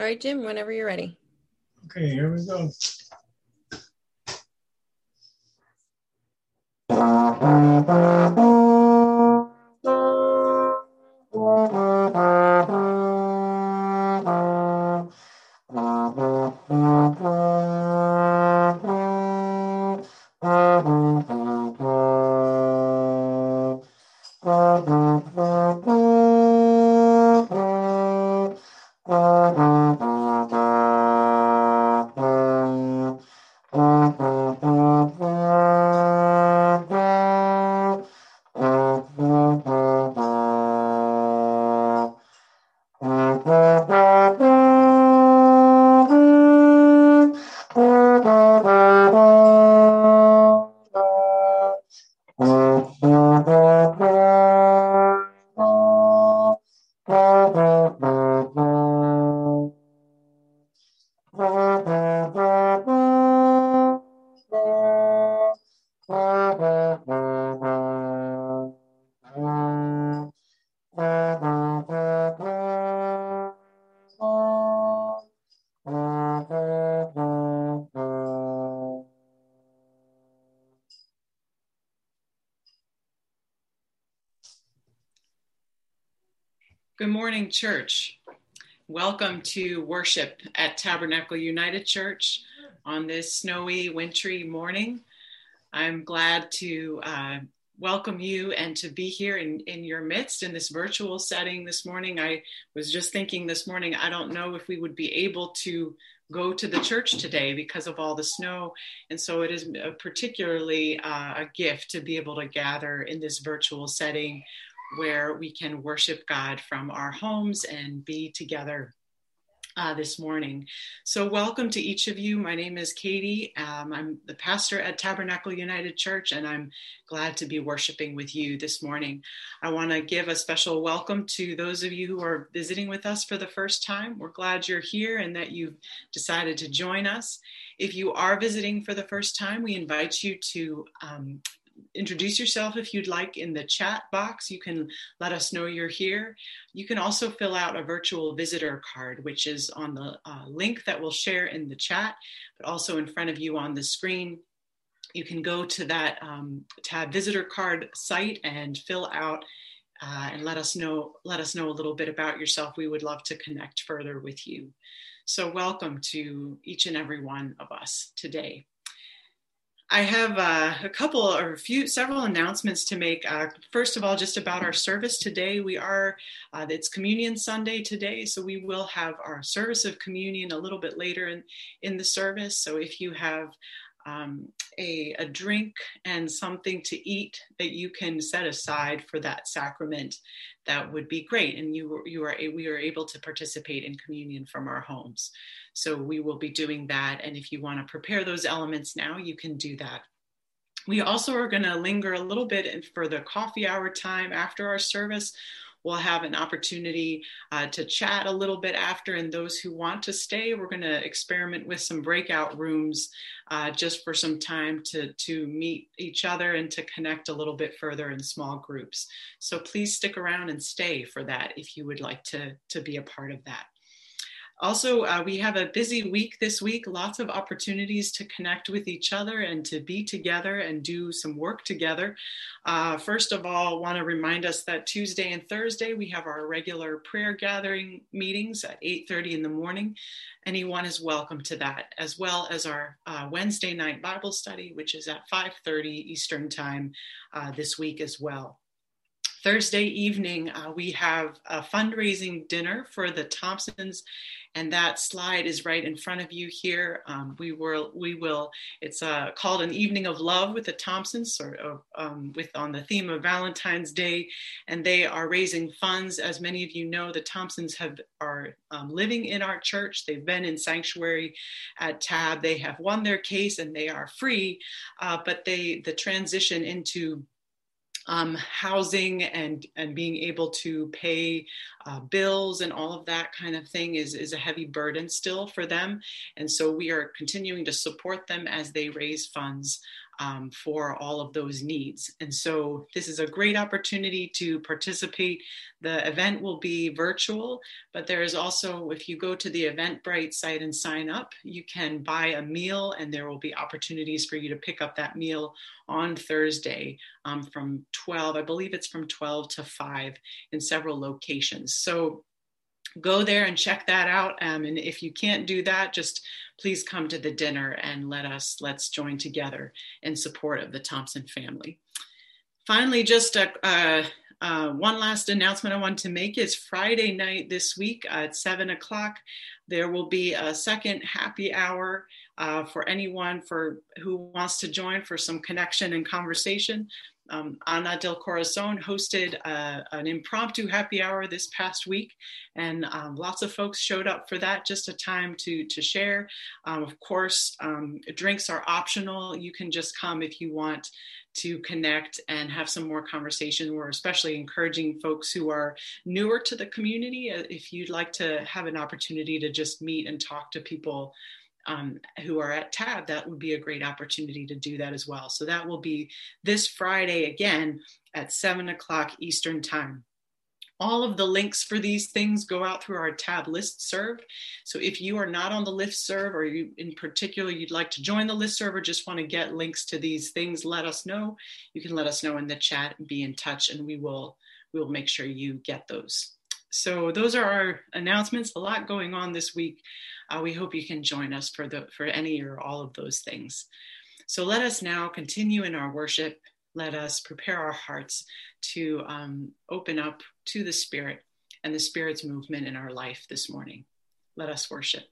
All right, Jim, whenever you're ready. Okay, here we go. Good morning, church. Welcome to worship at Tabernacle United Church on this snowy, wintry morning. I'm glad to welcome you and to be here in your midst in this virtual setting this morning. I was just thinking this morning, I don't know if we would be able to go to the church today because of all the snow. And so it is particularly a gift to be able to gather in this virtual setting where we can worship God from our homes and be together this morning. So welcome to each of you. My name is Katie. I'm the pastor at Tabernacle United Church, and I'm glad to be worshiping with you this morning. I want to give a special welcome to those of you who are visiting with us for the first time. We're glad you're here and that you've decided to join us. If you are visiting for the first time, we invite you to introduce yourself if you'd like in the chat box. You can let us know you're here. You can also fill out a virtual visitor card, which is on the link that we'll share in the chat, but also in front of you on the screen. You can go to that tab visitor card site and fill out and let us know a little bit about yourself. We would love to connect further with you. So welcome to each and every one of us today. I have several announcements to make. First of all, just about our service today. It's Communion Sunday today, so we will have our service of communion a little bit later in the service. So if you have a drink and something to eat that you can set aside for that sacrament, that would be great. And we are able to participate in communion from our homes. So we will be doing that. And if you want to prepare those elements now, you can do that. We also are going to linger a little bit for the coffee hour time after our service. We'll have an opportunity to chat a little bit after, and those who want to stay, we're going to experiment with some breakout rooms just for some time to meet each other and to connect a little bit further in small groups. So please stick around and stay for that if you would like to be a part of that. Also, we have a busy week this week, lots of opportunities to connect with each other and to be together and do some work together. First of all, I want to remind us that Tuesday and Thursday, we have our regular prayer gathering meetings at 8:30 in the morning. Anyone is welcome to that, as well as our Wednesday night Bible study, which is at 5:30 Eastern time this week as well. Thursday evening, we have a fundraising dinner for the Thompsons, and that slide is right in front of you here. It's called An Evening of Love with the Thompsons, on the theme of Valentine's Day, and they are raising funds. As many of you know, the Thompsons are living in our church. They've been in sanctuary at Tab. They have won their case and they are free, but the transition into housing and being able to pay bills and all of that kind of thing is a heavy burden still for them. And so we are continuing to support them as they raise funds for all of those needs. And so this is a great opportunity to participate. The event will be virtual, but there is also, if you go to the Eventbrite site and sign up, you can buy a meal, and there will be opportunities for you to pick up that meal on Thursday from 12, I believe it's from 12 to 5 in several locations. So go there and check that out. And if you can't do that, just please come to the dinner and let's join together in support of the Thompson family. Finally, just one last announcement I want to make is Friday night this week at 7:00. There will be a second happy hour for anyone who wants to join for some connection and conversation. Ana del Corazon hosted an impromptu happy hour this past week, and lots of folks showed up for that, just a time to share. Of course, drinks are optional. You can just come if you want to connect and have some more conversation. We're especially encouraging folks who are newer to the community, if you'd like to have an opportunity to just meet and talk to people who are at TAB, that would be a great opportunity to do that as well. So that will be this Friday again at 7:00 Eastern Time. All of the links for these things go out through our TAB listserv. So if you are not on the listserv, or you in particular you'd like to join the listserv or just want to get links to these things, let us know. You can let us know in the chat and be in touch, and we will make sure you get those. So those are our announcements. A lot going on this week. We hope you can join us for any or all of those things. So let us now continue in our worship. Let us prepare our hearts to open up to the Spirit and the Spirit's movement in our life this morning. Let us worship.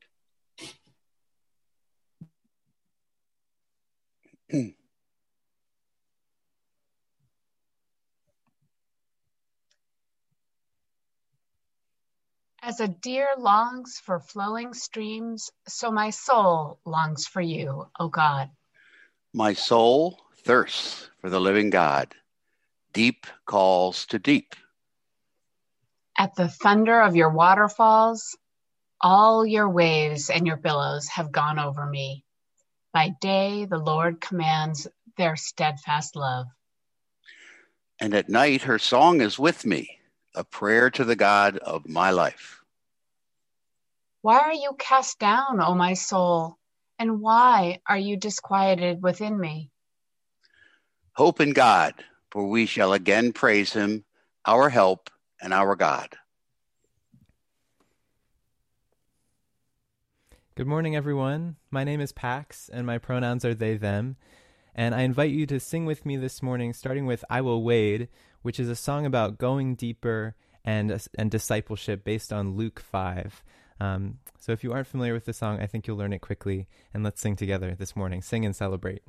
As a deer longs for flowing streams, so my soul longs for you, O God. My soul thirsts for the living God. Deep calls to deep. At the thunder of your waterfalls, all your waves and your billows have gone over me. By day, the Lord commands their steadfast love. And at night, her song is with me, a prayer to the God of my life. Why are you cast down, O my soul? And why are you disquieted within me? Hope in God, for we shall again praise him, our help and our God. Good morning, everyone. My name is Pax, and my pronouns are they, them. And I invite you to sing with me this morning, starting with I Will Wade, which is a song about going deeper and discipleship based on Luke 5. So if you aren't familiar with the song, I think you'll learn it quickly. And let's sing together this morning. Sing and celebrate.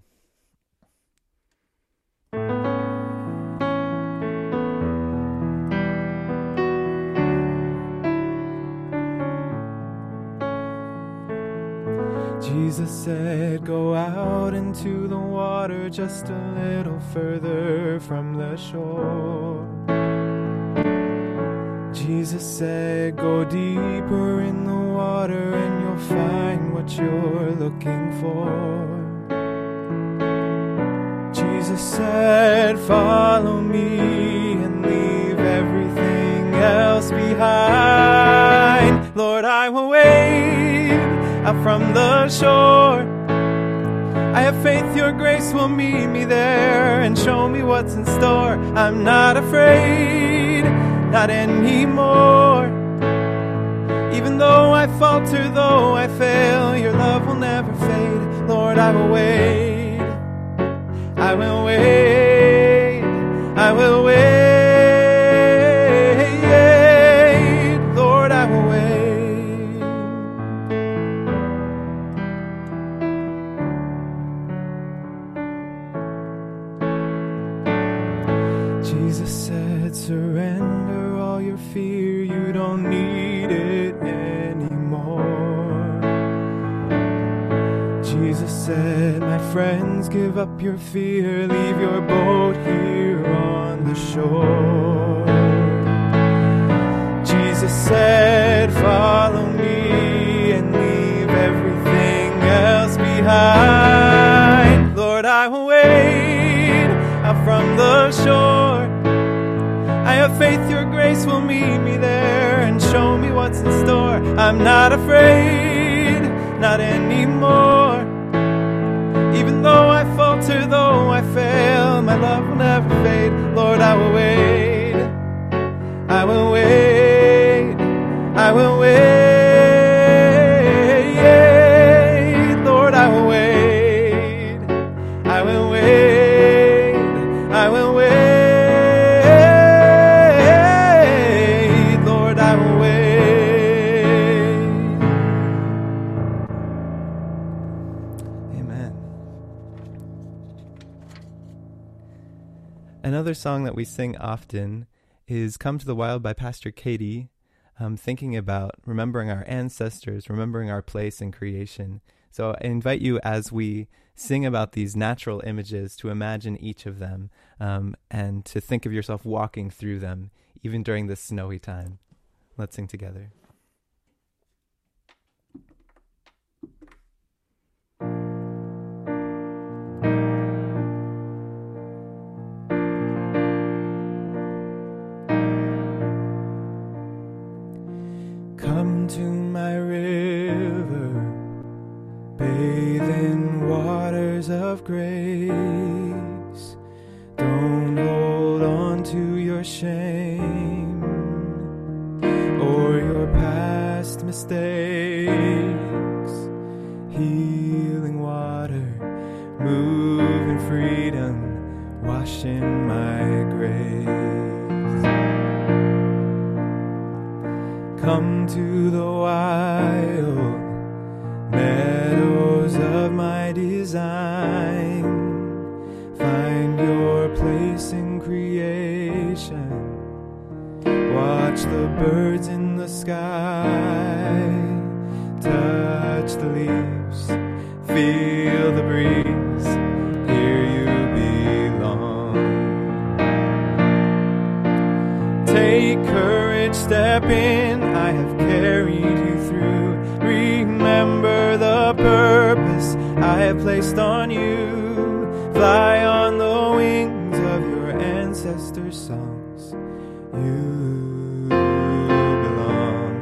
Jesus said, go out into the water just a little further from the shore. Jesus said, go deeper in the water and you'll find what you're looking for. Jesus said, follow me and leave everything else behind. Lord, I will wait out from the shore. I have faith your grace will meet me there and show me what's in store. I'm not afraid, not anymore. Even though I falter, though I fail, your love will never fade. Lord, I will wait, I will wait, I will wait. Lord, I will wait. Jesus said, surrender all your fear, you don't need it anymore. Jesus said, my friends, give up your fear, leave your boat here on the shore. Jesus said, follow me and leave everything else behind. Lord, I will wait, faith your grace will meet me there and show me what's in store. I'm not afraid, not anymore. Even though I falter, though I fail, my love will never fade. Lord, I will wait, I will wait, I will wait. Lord, I will wait, I will wait, I will wait. Lord, I will wait. Amen. Another song that we sing often is Come to the Wild by Pastor Katie, thinking about remembering our ancestors, remembering our place in creation. So I invite you, as we sing about these natural images, to imagine each of them and to think of yourself walking through them, even during this snowy time. Let's sing together. Come to my river, bathe in waters of grace. Don't hold on to your shame or your past mistakes. Healing water, move in freedom, wash in my grace. Come to the wild meadows of my design. Find your place in creation. Watch the birds in the sky. Touch the leaves, feel the breeze. Here you belong. Take courage, step in. I have carried you through. Remember the purpose I have placed on you. Fly on the wings of your ancestors' songs. You belong.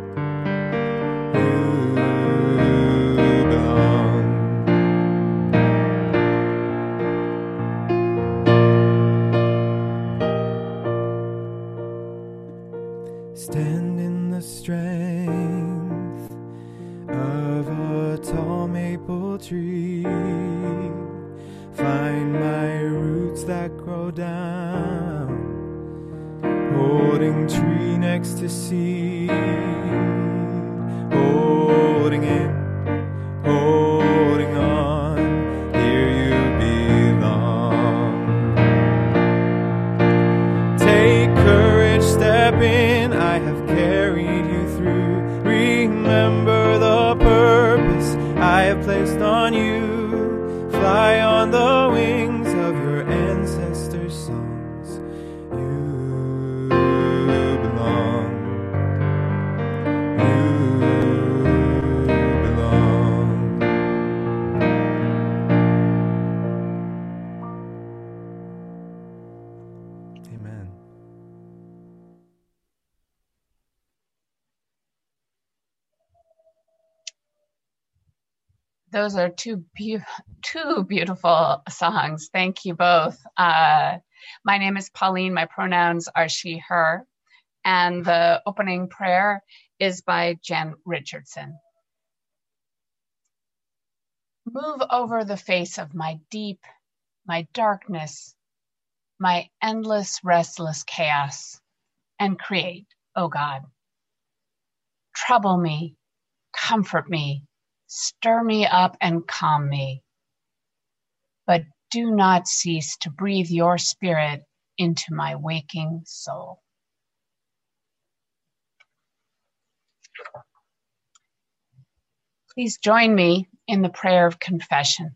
You belong. Stand in the strength of a tall maple tree. Find my roots that grow down, holding tree next to seed, holding in, holding on. Here you belong. Take courage, step in. I have carried you through. Remember the purpose I have placed on you. Fly on the wings of your ancestors' songs. You belong. You belong. Amen. Those are two beautiful songs. Thank you both. My name is Pauline. My pronouns are she, her. And the opening prayer is by Jen Richardson. Move over the face of my deep, my darkness, my endless, restless chaos, and create, O God. Trouble me, comfort me, stir me up and calm me, but do not cease to breathe your spirit into my waking soul. Please join me in the prayer of confession.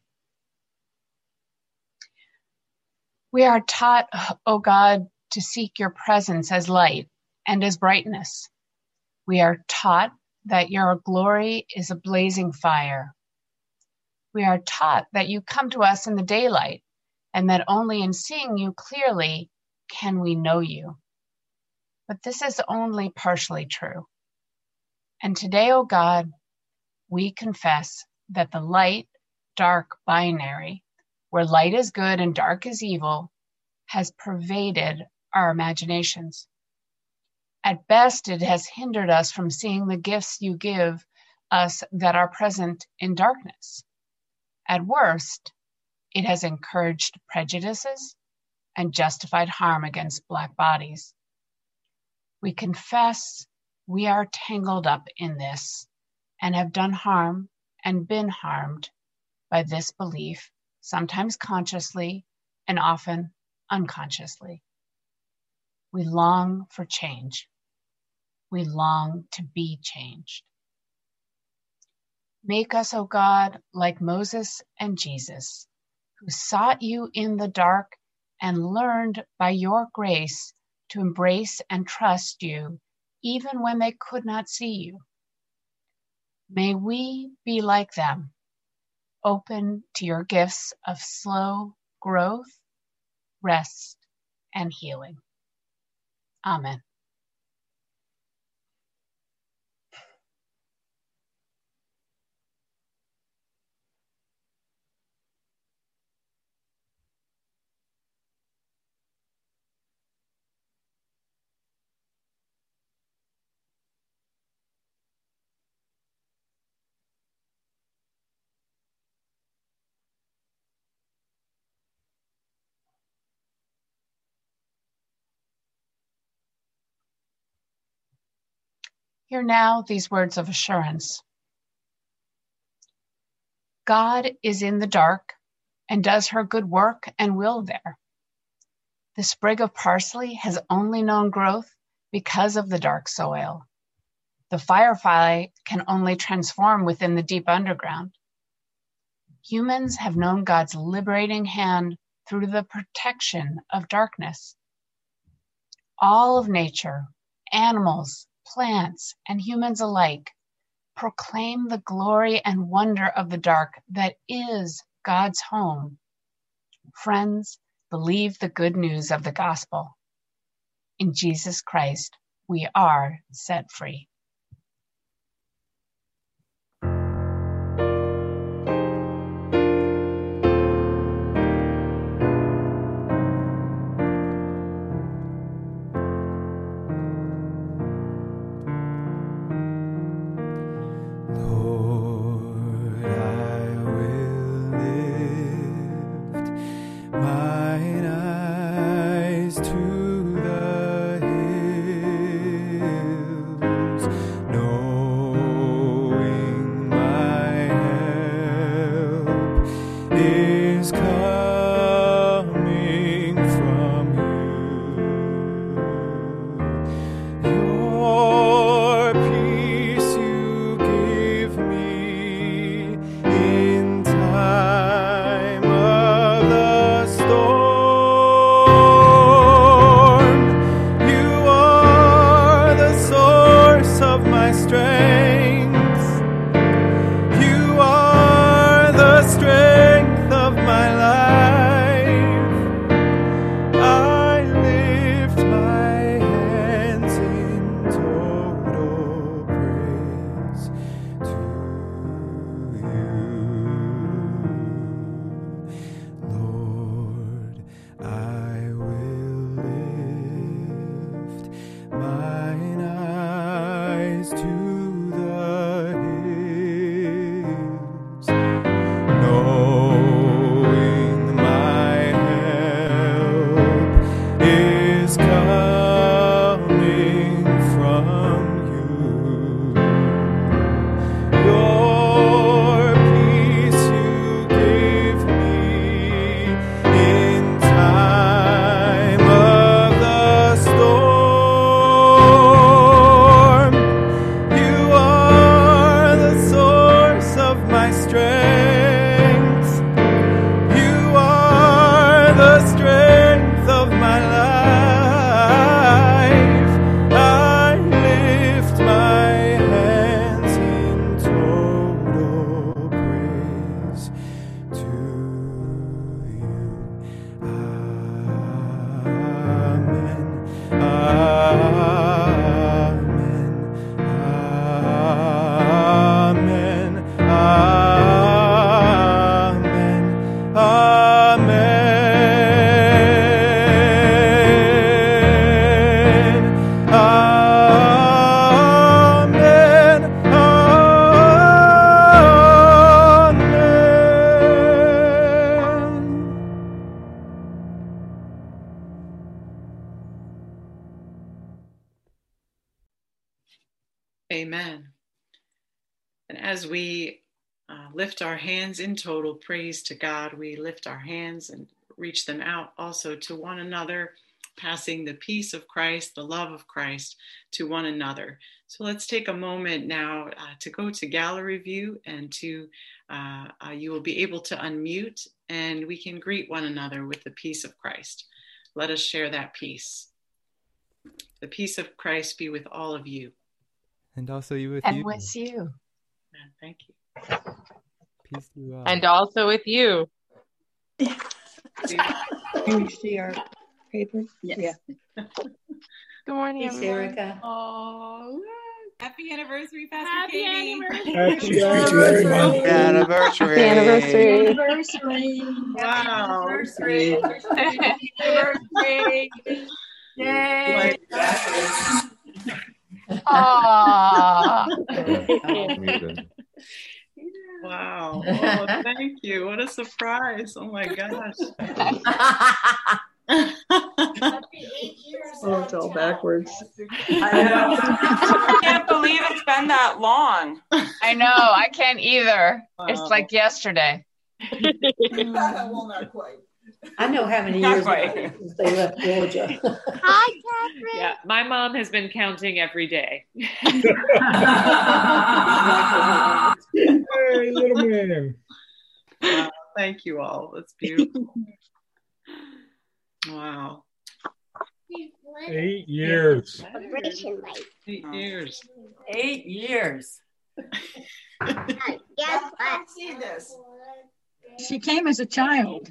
We are taught, O God, to seek your presence as light and as brightness. We are taught that your glory is a blazing fire. We are taught that you come to us in the daylight, and that only in seeing you clearly can we know you. But this is only partially true. And today, O God, we confess that the light-dark binary, where light is good and dark is evil, has pervaded our imaginations. At best, it has hindered us from seeing the gifts you give us that are present in darkness. At worst, it has encouraged prejudices and justified harm against Black bodies. We confess we are tangled up in this and have done harm and been harmed by this belief, sometimes consciously and often unconsciously. We long for change. We long to be changed. Make us, O God, like Moses and Jesus, who sought you in the dark and learned by your grace to embrace and trust you even when they could not see you. May we be like them, open to your gifts of slow growth, rest, and healing. Amen. Hear now these words of assurance. God is in the dark and does her good work and will there. The sprig of parsley has only known growth because of the dark soil. The firefly can only transform within the deep underground. Humans have known God's liberating hand through the protection of darkness. All of nature, animals, plants, and humans alike proclaim the glory and wonder of the dark that is God's home. Friends, believe the good news of the gospel. In Jesus Christ, we are set free. You Amen. And as we lift our hands in total praise to God, we lift our hands and reach them out also to one another, passing the peace of Christ, the love of Christ to one another. So let's take a moment now to go to gallery view, and to you will be able to unmute, and we can greet one another with the peace of Christ. Let us share that peace. The peace of Christ be with all of you. And also you with And you. with you. Thank you. Peace to you all. And also with you. Can you see our paper? Yes. Yeah. Good morning, Thanks, everyone. Erica. Oh, Happy anniversary, Pastor happy Katie. anniversary. Happy anniversary. Anniversary. Happy anniversary. Anniversary. Wow. Anniversary. Anniversary. Yay. Aww. Wow. Oh, thank you. What a surprise. Oh my gosh. Oh, it's all backwards. I know. I can't believe it's been that long. I know. I can't either. It's Wow. like yesterday. Well, not quite. I know how many Not years quite. ago since they left Georgia. Hi, Catherine. Yeah, my mom has been counting every day. Hey, little man. Wow. Thank you all. That's beautiful. Wow. 8 years. 8 years. 8 years. Guess what? See this. She came as a child.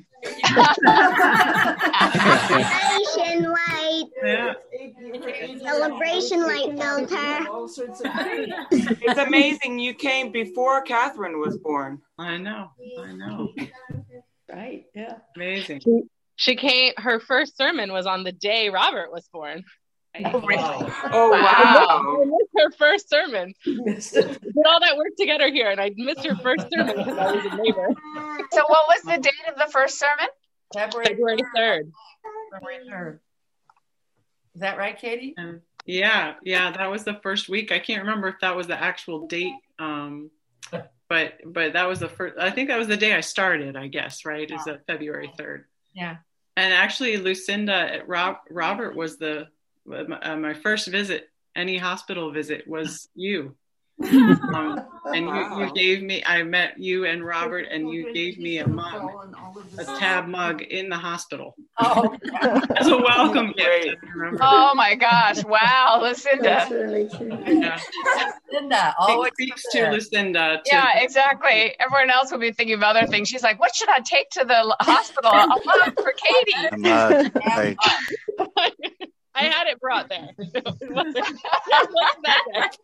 Celebration light. Yeah. Celebration light filter. It's amazing you came before Catherine was born. I know. Right, yeah. Amazing. She came, her first sermon was on the day Robert was born. Oh, wow. I missed her first sermon. We did all that work together here, and I missed her first sermon because I was a neighbor. So what was the date of the first sermon? February 3rd. February 3rd. Is that right, Katie? Yeah, that was the first week. I can't remember if that was the actual date. But that was the first, I think that was the day I started, I guess, right? Is that February 3rd. Yeah. And actually Lucinda, Robert was my first visit, any hospital visit was you. And you gave me, I met you and Robert, and you gave me a tab mug in the hospital. Oh, as a welcome gift. Oh my gosh. Wow, Lucinda. That's really true. Yeah. Lucinda, always Speaks to Lucinda. Yeah, exactly. Everyone else will be thinking of other things. She's like, what should I take to the hospital? A mug for Katie. A mug, right. I had it brought there. It wasn't that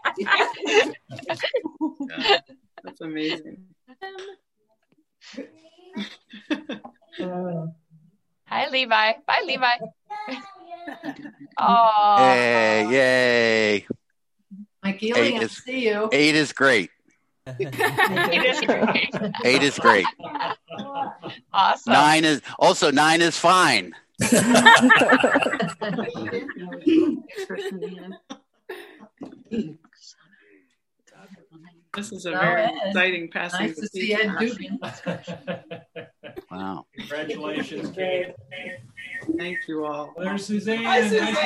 Yeah, that's amazing. Hi, Levi. Bye, Levi. Oh. Yay. Mike Ely, I see you. 8 is great. 8 is great. 8 is great. Awesome. 9 is fine. This is a very exciting passing. Nice to see Ed Dugan. Wow. Congratulations, Kate. Thank you all. There's Suzanne. Hi,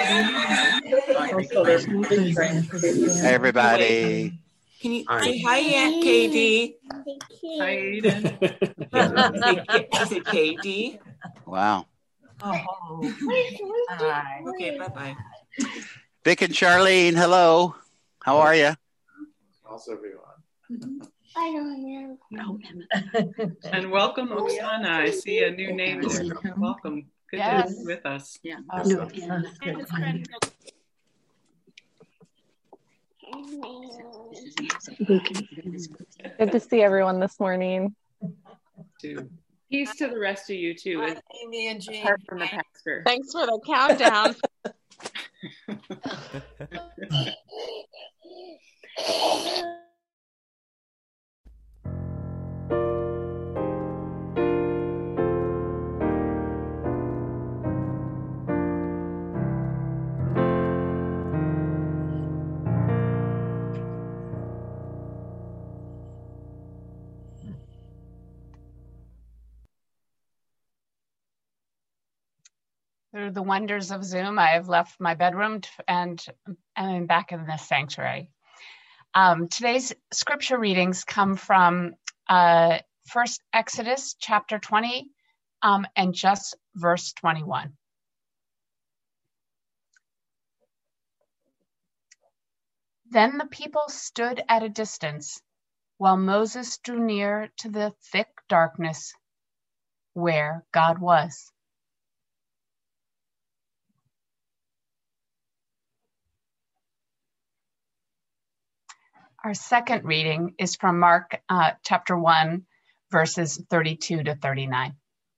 Hey, everybody. Can you say hi, Aunt Katie? Hi, Aiden. Say Katie. Wow. Oh. Hi. Okay, bye-bye. Vic and Charlene, hello. How are you? How's everyone? I don't know. And welcome, Oksana. I see a new name there. Welcome. Good Yes. to be with us. Yeah. Awesome. Good to see everyone this morning. Too. Peace to the rest of you too. Hi, Amy and Jean. Apart from the pastor. Thanks for the countdown. through the wonders of Zoom, I have left my bedroom and I'm back in the sanctuary. Today's scripture readings come from First Exodus chapter 20 and just verse 21. Then the people stood at a distance while Moses drew near to the thick darkness where God was. Our second reading is from Mark chapter 1, verses 32 to 39.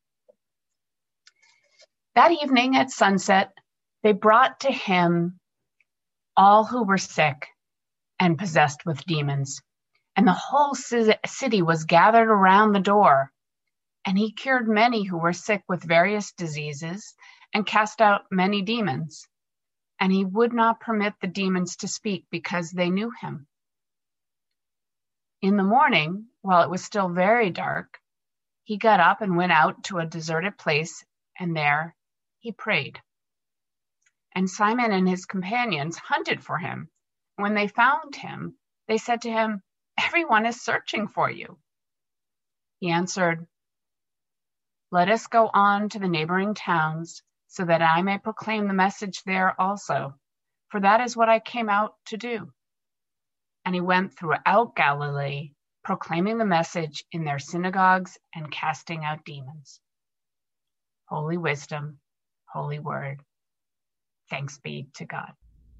That evening at sunset, they brought to him all who were sick and possessed with demons, and the whole city was gathered around the door. And he cured many who were sick with various diseases and cast out many demons. And he would not permit the demons to speak because they knew him. In the morning, while it was still very dark, he got up and went out to a deserted place, and there he prayed. And Simon and his companions hunted for him. When they found him, they said to him, "Everyone is searching for you." He answered, "Let us go on to the neighboring towns, so that I may proclaim the message there also, for that is what I came out to do." And he went throughout Galilee, proclaiming the message in their synagogues and casting out demons. Holy wisdom, holy word. Thanks be to God.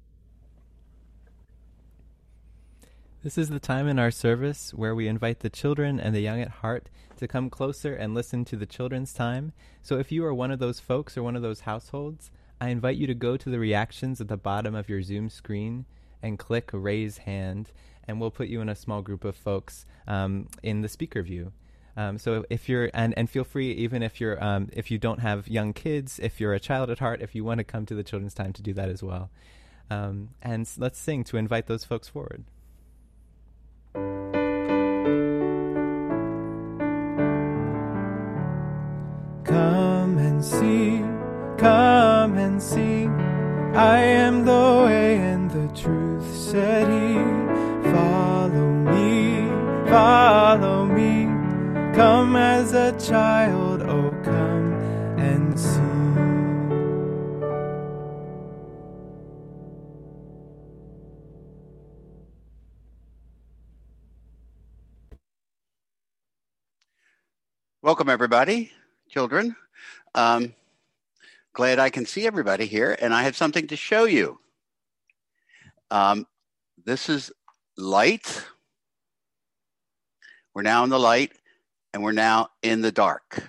This is the time in our service where we invite the children and the young at heart to come closer and listen to the children's time. So if you are one of those folks or one of those households, I invite you to go to the reactions at the bottom of your Zoom screen and click raise hand, and we'll put you in a small group of folks in the speaker view. So if you're, and feel free, even if you're, if you don't have young kids, if you're a child at heart, if you want to come to the children's time, to do that as well. And let's sing to invite those folks forward. Come and see, I am the way and the truth, said he. Follow me, come as a child, oh come and see. Welcome, everybody, children. Glad I can see everybody here, and I have something to show you. This is light. We're now in the light, and we're now in the dark.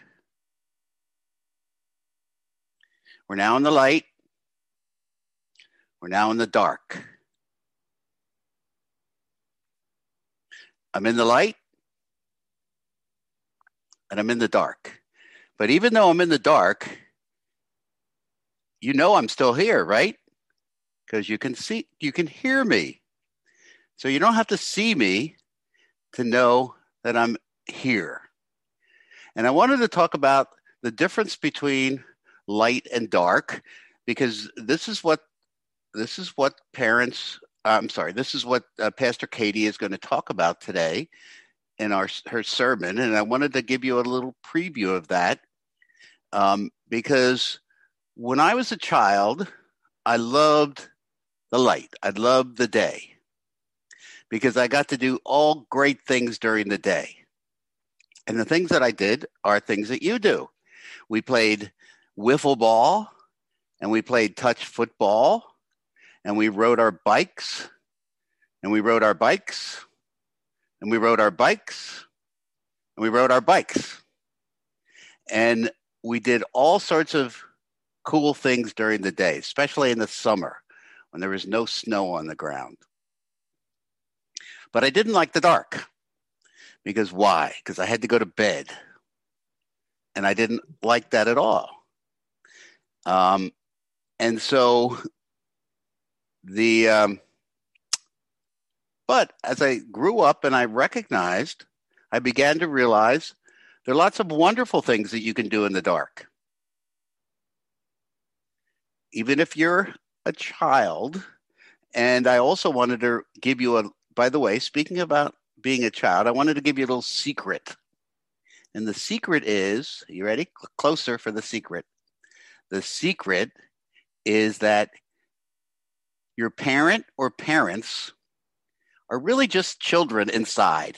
We're now in the light. We're now in the dark. I'm in the light, and I'm in the dark. But even though I'm in the dark, you know I'm still here, right? Because you can see, you can hear me. So you don't have to see me to know that I'm here. And I wanted to talk about the difference between light and dark, because this is what Pastor Katie is going to talk about today in her sermon. And I wanted to give you a little preview of that, because when I was a child, I loved the light. I loved the day, because I got to do all great things during the day. And the things that I did are things that you do. We played wiffle ball, and we played touch football, and we rode our bikes, and we rode our bikes, and we rode our bikes, and we rode our bikes. And we did all sorts of cool things during the day, especially in the summer when there was no snow on the ground. But I didn't like the dark. Because why? Because I had to go to bed. And I didn't like that at all. And so but as I grew up and I began to realize there are lots of wonderful things that you can do in the dark. even if you're a child. And I also wanted to give you by the way, speaking about being a child, I wanted to give you a little secret. And the secret is, you ready? Closer for the secret. The secret is that your parent or parents are really just children inside.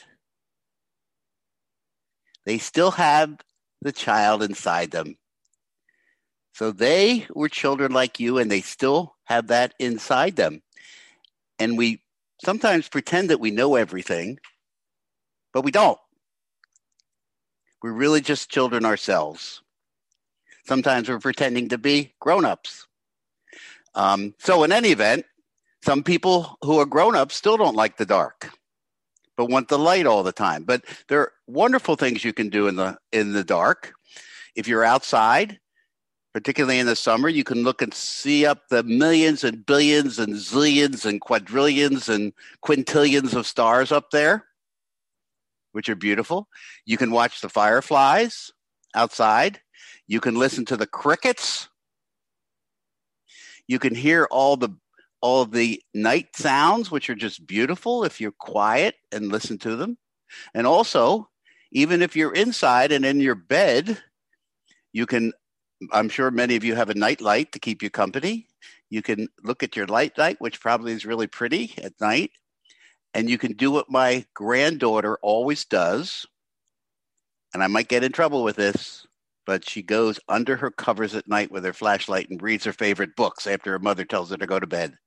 They still have the child inside them. So they were children like you, and they still have that inside them. And we sometimes pretend that we know everything, but we don't. We're really just children ourselves. Sometimes we're pretending to be grown-ups. So in any event, some people who are grown-ups still don't like the dark, but want the light all the time. But there are wonderful things you can do in the dark. If you're outside, particularly in the summer, you can look and see up the millions and billions and zillions and quadrillions and quintillions of stars up there, which are beautiful. You can watch the fireflies outside. You can listen to the crickets. You can hear all of the night sounds, which are just beautiful if you're quiet and listen to them. And also, even if you're inside and in your bed, you can, I'm sure many of you have a night light to keep you company. You can look at your light, which probably is really pretty at night. And you can do what my granddaughter always does. And I might get in trouble with this, but she goes under her covers at night with her flashlight and reads her favorite books after her mother tells her to go to bed.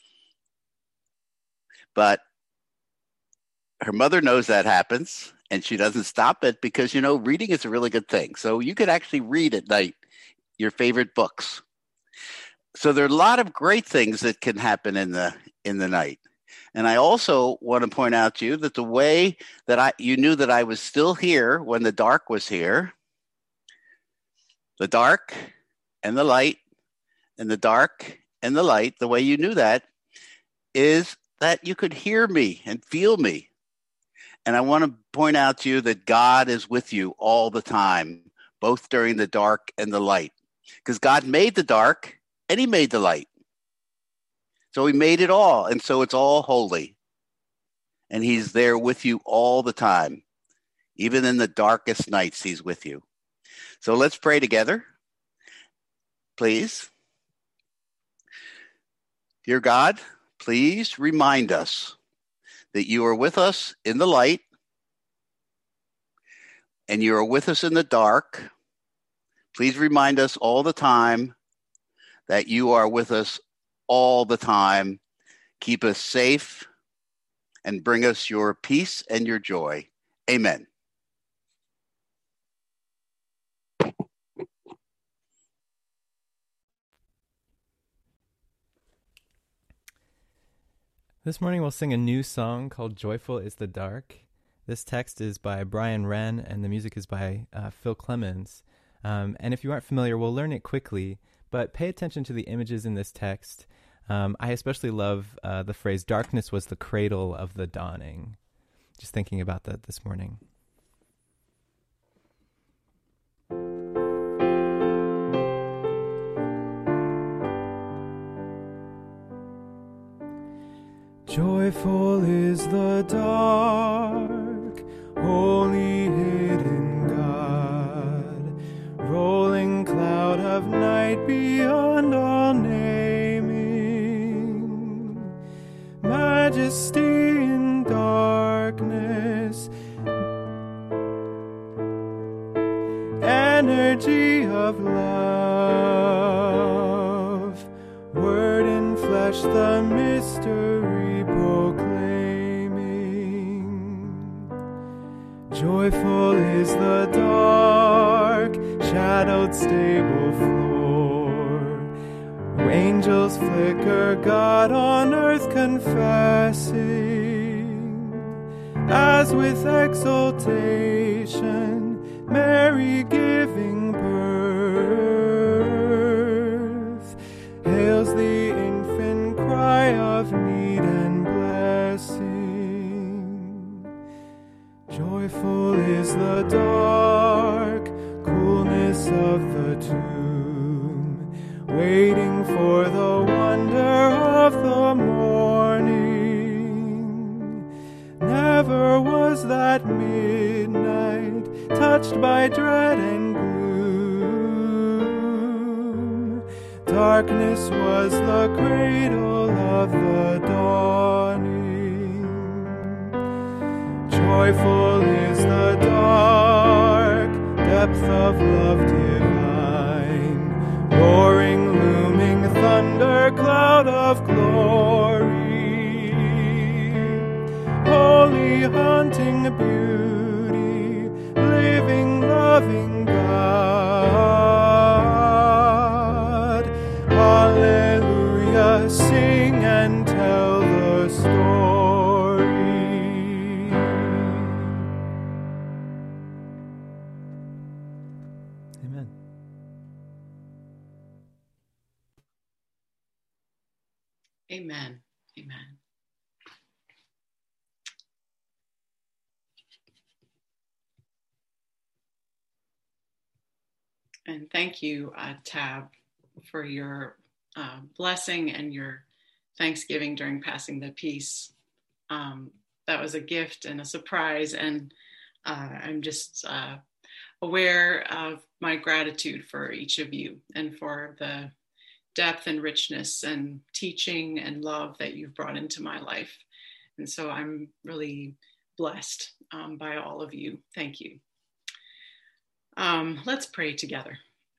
But her mother knows that happens, and she doesn't stop it because, reading is a really good thing. So you could actually read at night your favorite books. So there are a lot of great things that can happen in the night. And I also want to point out to you that the way that you knew that I was still here when the dark was here, the dark and the light and the dark and the light, the way you knew that is that you could hear me and feel me. And I want to point out to you that God is with you all the time, both during the dark and the light. Because God made the dark and he made the light. So he made it all. And so it's all holy. And he's there with you all the time. Even in the darkest nights, he's with you. So let's pray together, please. Dear God, please remind us that you are with us in the light and you are with us in the dark. Please remind us all the time that you are with us all the time. Keep us safe and bring us your peace and your joy. Amen. This morning we'll sing a new song called Joyful is the Dark. This text is by Brian Wren and the music is by Phil Clemens. And if you aren't familiar, we'll learn it quickly, but pay attention to the images in this text. I especially love the phrase, darkness was the cradle of the dawning. Just thinking about that this morning. Joyful is the dark, holy hidden God, rolling cloud of night beyond all naming, majesty in darkness, energy of love, word in flesh, the mystery proclaiming. Joyful is the dark, shadowed stable floor, angels flicker, God on earth confessing, as with exultation, Mary giving birth, hails the infant cry of need and blessing. Joyful is the dark, coolness of the tomb, waiting for never was that midnight touched by dread and gloom. Darkness was the cradle of the dawning. Joyful is the dark depth of love divine, roaring, looming thunder cloud of glory. Holy, haunting beauty, living, loving God. Hallelujah, sing and tell the story. Amen. Amen. Amen. And thank you, Tab, for your blessing and your thanksgiving during passing the peace. That was a gift and a surprise, and I'm just aware of my gratitude for each of you and for the depth and richness and teaching and love that you've brought into my life. And so I'm really blessed by all of you. Thank you. Let's pray together.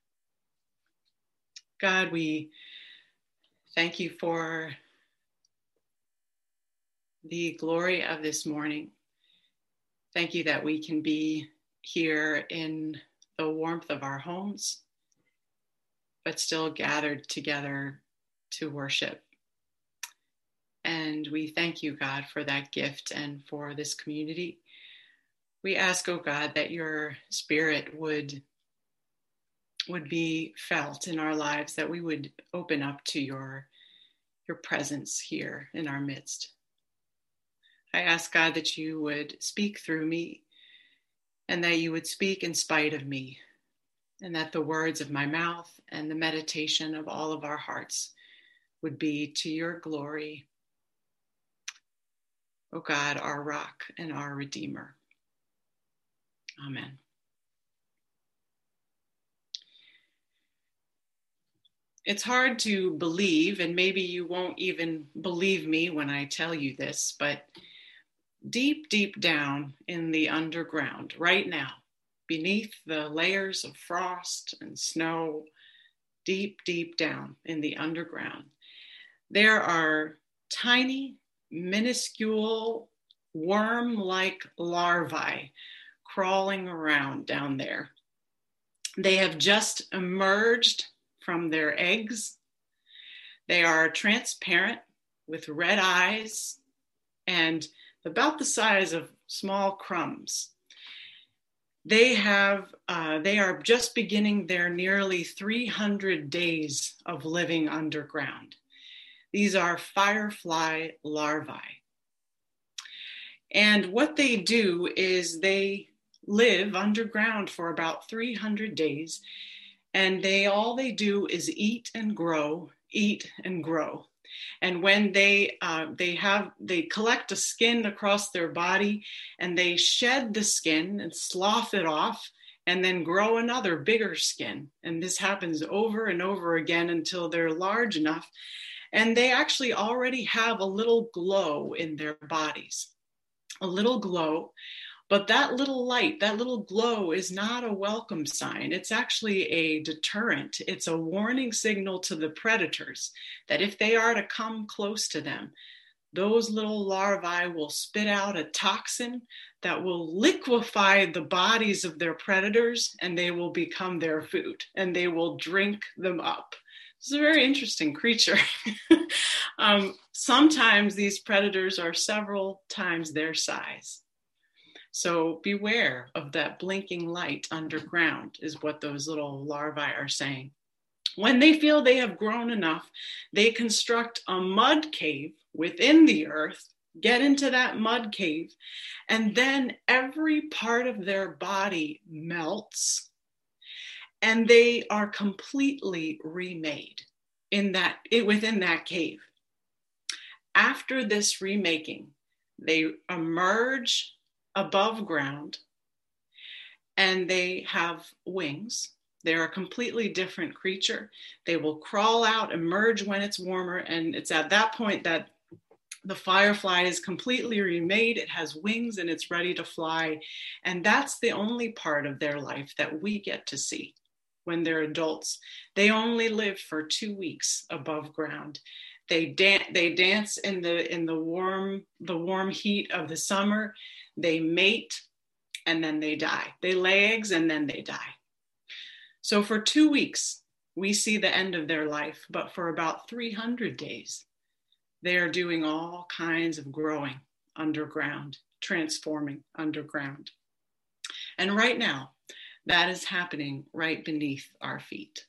God, we thank you for the glory of this morning. Thank you that we can be here in the warmth of our homes, but still gathered together to worship. And we thank you, God, for that gift and for this community. We ask, oh God, that your spirit would be felt in our lives, that we would open up to your presence here in our midst. I ask, God, that you would speak through me and that you would speak in spite of me, and that the words of my mouth and the meditation of all of our hearts would be to your glory, oh God, our rock and our redeemer. Amen. It's hard to believe, and maybe you won't even believe me when I tell you this, but deep, deep down in the underground right now, beneath the layers of frost and snow, deep, deep down in the underground, there are tiny, minuscule, worm-like larvae crawling around down there. They have just emerged from their eggs. They are transparent with red eyes and about the size of small crumbs. They are just beginning their nearly 300 days of living underground. These are firefly larvae. And what they do is they live underground for about 300 days, and all they do is eat and grow. And when they collect a skin across their body, and they shed the skin and slough it off, and then grow another bigger skin. And this happens over and over again until they're large enough, and they actually already have a little glow in their bodies, a little glow. But that little light, that little glow is not a welcome sign. It's actually a deterrent. It's a warning signal to the predators that if they are to come close to them, those little larvae will spit out a toxin that will liquefy the bodies of their predators, and they will become their food, and they will drink them up. It's a very interesting creature. Sometimes these predators are several times their size. So beware of that blinking light underground, is what those little larvae are saying. When they feel they have grown enough, they construct a mud cave within the earth, get into that mud cave, and then every part of their body melts, and they are completely remade within that cave. After this remaking, They emerge above ground and they have wings. They're a completely different creature. They will crawl out, emerge when it's warmer, and it's at that point that the firefly is completely remade. It has wings and it's ready to fly. And that's the only part of their life that we get to see when they're adults. They only live for 2 weeks above ground. They dance in the warm heat of the summer. They mate and then they die. They lay eggs and then they die. So for 2 weeks, we see the end of their life, but for about 300 days, they are doing all kinds of growing underground, transforming underground. And right now, that is happening right beneath our feet.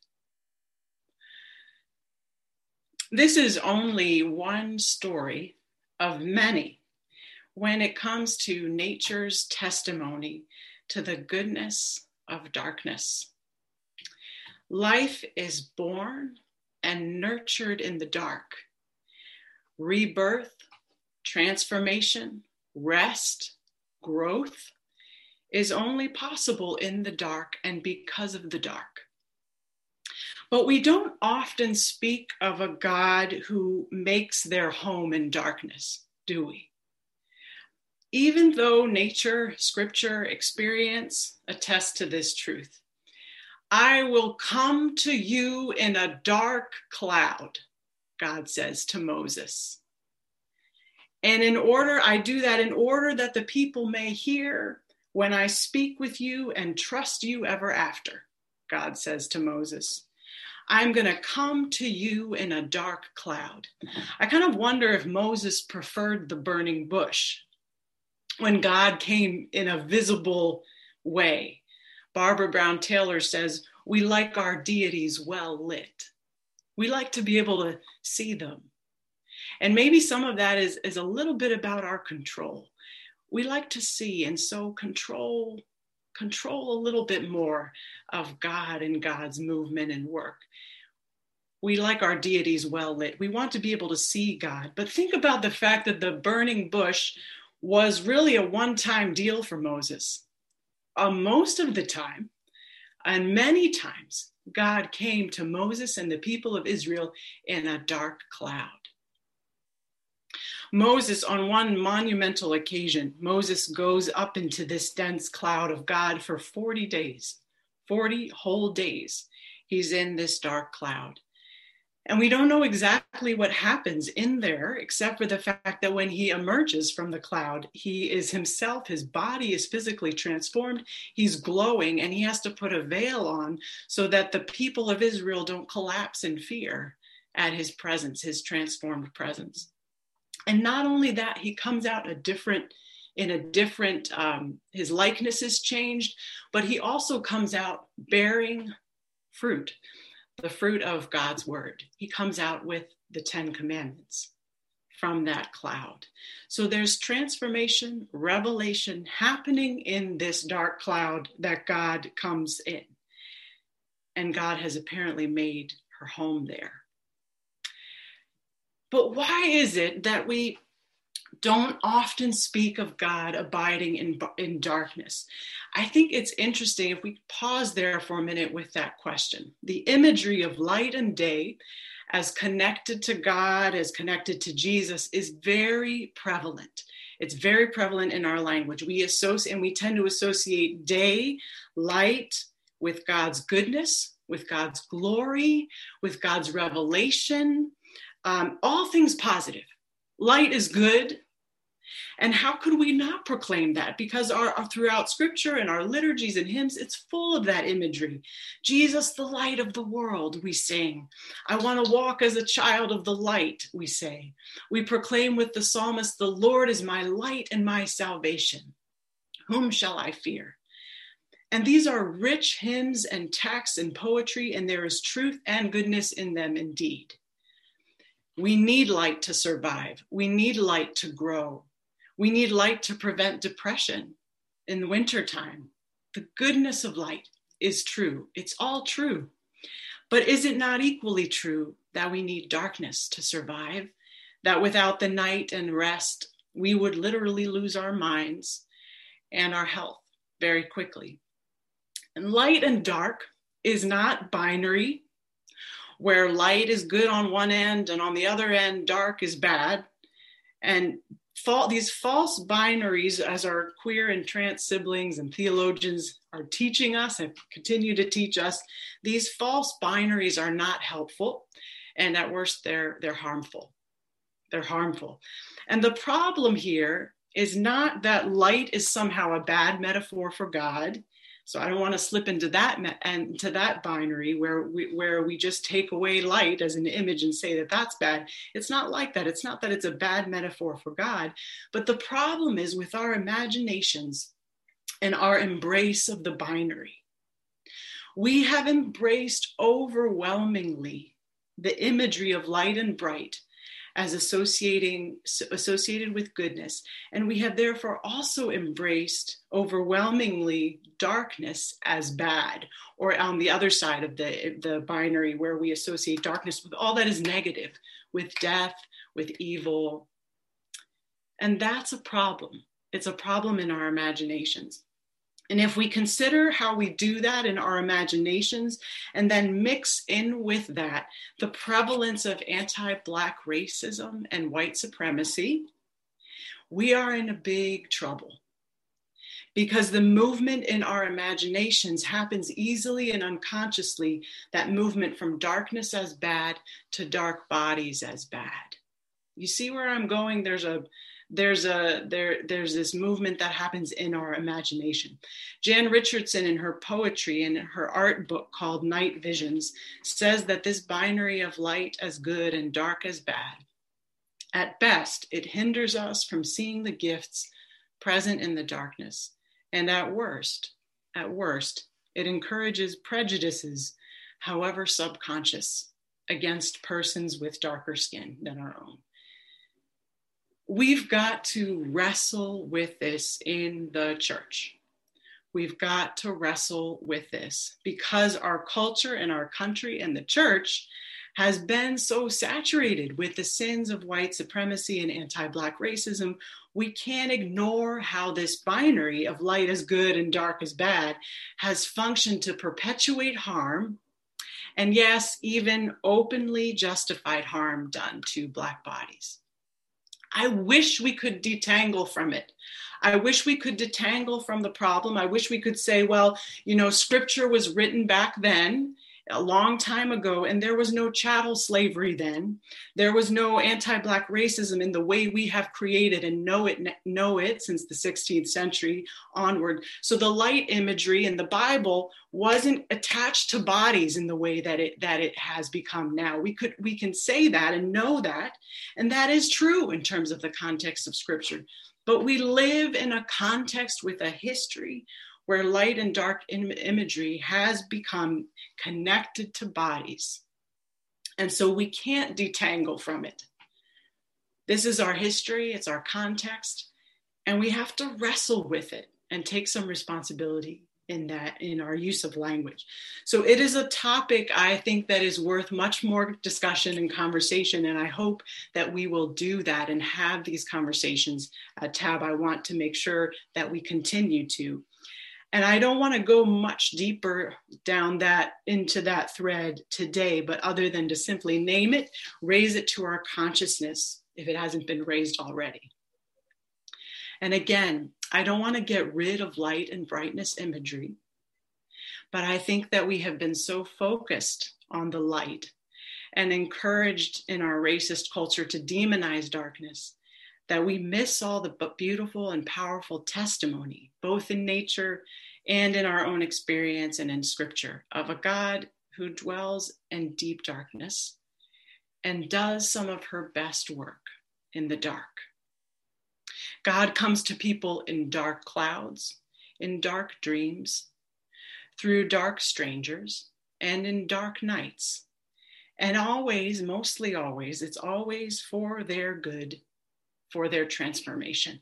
This is only one story of many when it comes to nature's testimony to the goodness of darkness. Life is born and nurtured in the dark. Rebirth, transformation, rest, growth is only possible in the dark and because of the dark. But we don't often speak of a God who makes their home in darkness, do we? Even though nature, scripture, experience attest to this truth. I will come to you in a dark cloud, God says to Moses. And I do that in order that the people may hear when I speak with you and trust you ever after, God says to Moses. I'm going to come to you in a dark cloud. I kind of wonder if Moses preferred the burning bush when God came in a visible way. Barbara Brown Taylor says, we like our deities well lit. We like to be able to see them. And maybe some of that is a little bit about our control. We like to see and so control a little bit more of God and God's movement and work. We like our deities well lit. We want to be able to see God. But think about the fact that the burning bush was really a one-time deal for Moses. Most of the time, and many times, God came to Moses and the people of Israel in a dark cloud. Moses, on one monumental occasion, Moses goes up into this dense cloud of God for 40 days, 40 whole days. He's in this dark cloud. And we don't know exactly what happens in there, except for the fact that when he emerges from the cloud, he is himself, his body is physically transformed, he's glowing, and he has to put a veil on so that the people of Israel don't collapse in fear at his presence, his transformed presence. And not only that, he comes out his likeness is changed, but he also comes out bearing fruit. The fruit of God's word. He comes out with the 10 commandments from that cloud. So there's transformation, revelation happening in this dark cloud that God comes in. And God has apparently made her home there. But why is it that we don't often speak of God abiding in darkness? I think it's interesting if we pause there for a minute with that question. The imagery of light and day as connected to God, as connected to Jesus is very prevalent. It's very prevalent in our language. We tend to associate day, light, with God's goodness, with God's glory, with God's revelation, all things positive. Light is good. And how could we not proclaim that? Because throughout scripture and our liturgies and hymns, it's full of that imagery. Jesus, the light of the world, we sing. I want to walk as a child of the light, we say. We proclaim with the psalmist, the Lord is my light and my salvation. Whom shall I fear? And these are rich hymns and texts and poetry, and there is truth and goodness in them indeed. We need light to survive. We need light to grow. We need light to prevent depression in the wintertime. The goodness of light is true. It's all true. But is it not equally true that we need darkness to survive? That without the night and rest we would literally lose our minds and our health very quickly. And light and dark is not binary, where light is good on one end and on the other end, dark is bad. And these false binaries, as our queer and trans siblings and theologians are teaching us and continue to teach us, these false binaries are not helpful. And at worst, they're harmful. They're harmful. And the problem here is not that light is somehow a bad metaphor for God. So I don't want to slip into that binary where we just take away light as an image and say that that's bad. It's not like that. It's not that it's a bad metaphor for God. But the problem is with our imaginations and our embrace of the binary. We have embraced overwhelmingly the imagery of light and bright as associated with goodness. And we have therefore also embraced overwhelmingly darkness as bad, or on the other side of the binary where we associate darkness with all that is negative, with death, with evil. And that's a problem. It's a problem in our imaginations. And if we consider how we do that in our imaginations and then mix in with that the prevalence of anti-Black racism and white supremacy, we are in a big trouble. Because the movement in our imaginations happens easily and unconsciously, that movement from darkness as bad to dark bodies as bad. You see where I'm going? There's this movement that happens in our imagination. Jan Richardson, in her poetry and her art book called Night Visions, says that this binary of light as good and dark as bad, at best, it hinders us from seeing the gifts present in the darkness. And at worst, it encourages prejudices, however subconscious, against persons with darker skin than our own. We've got to wrestle with this in the church. We've got to wrestle with this because our culture and our country and the church has been so saturated with the sins of white supremacy and anti-Black racism. We can't ignore how this binary of light as good and dark as bad has functioned to perpetuate harm, and yes, even openly justified harm done to Black bodies. I wish we could detangle from it. I wish we could detangle from the problem. I wish we could say, well, scripture was written back then, a long time ago, and there was no chattel slavery then. There was no anti-Black racism in the way we have created and know it since the 16th century onward. So the light imagery in the Bible wasn't attached to bodies in the way that it has become now. We can say that and know that, and that is true in terms of the context of scripture. But we live in a context with a history where light and dark imagery has become connected to bodies. And so we can't detangle from it. This is our history, it's our context, and we have to wrestle with it and take some responsibility in our use of language. So it is a topic I think that is worth much more discussion and conversation, and I hope that we will do that and have these conversations at TAB. I want to make sure that we continue to. And I don't want to go much deeper down into that thread today, but other than to simply name it, raise it to our consciousness if it hasn't been raised already. And again, I don't want to get rid of light and brightness imagery, but I think that we have been so focused on the light and encouraged in our racist culture to demonize darkness that we miss all the beautiful and powerful testimony, both in nature and in our own experience and in scripture, of a God who dwells in deep darkness and does some of her best work in the dark. God comes to people in dark clouds, in dark dreams, through dark strangers, and in dark nights. And always, mostly always, it's always for their good, for their transformation.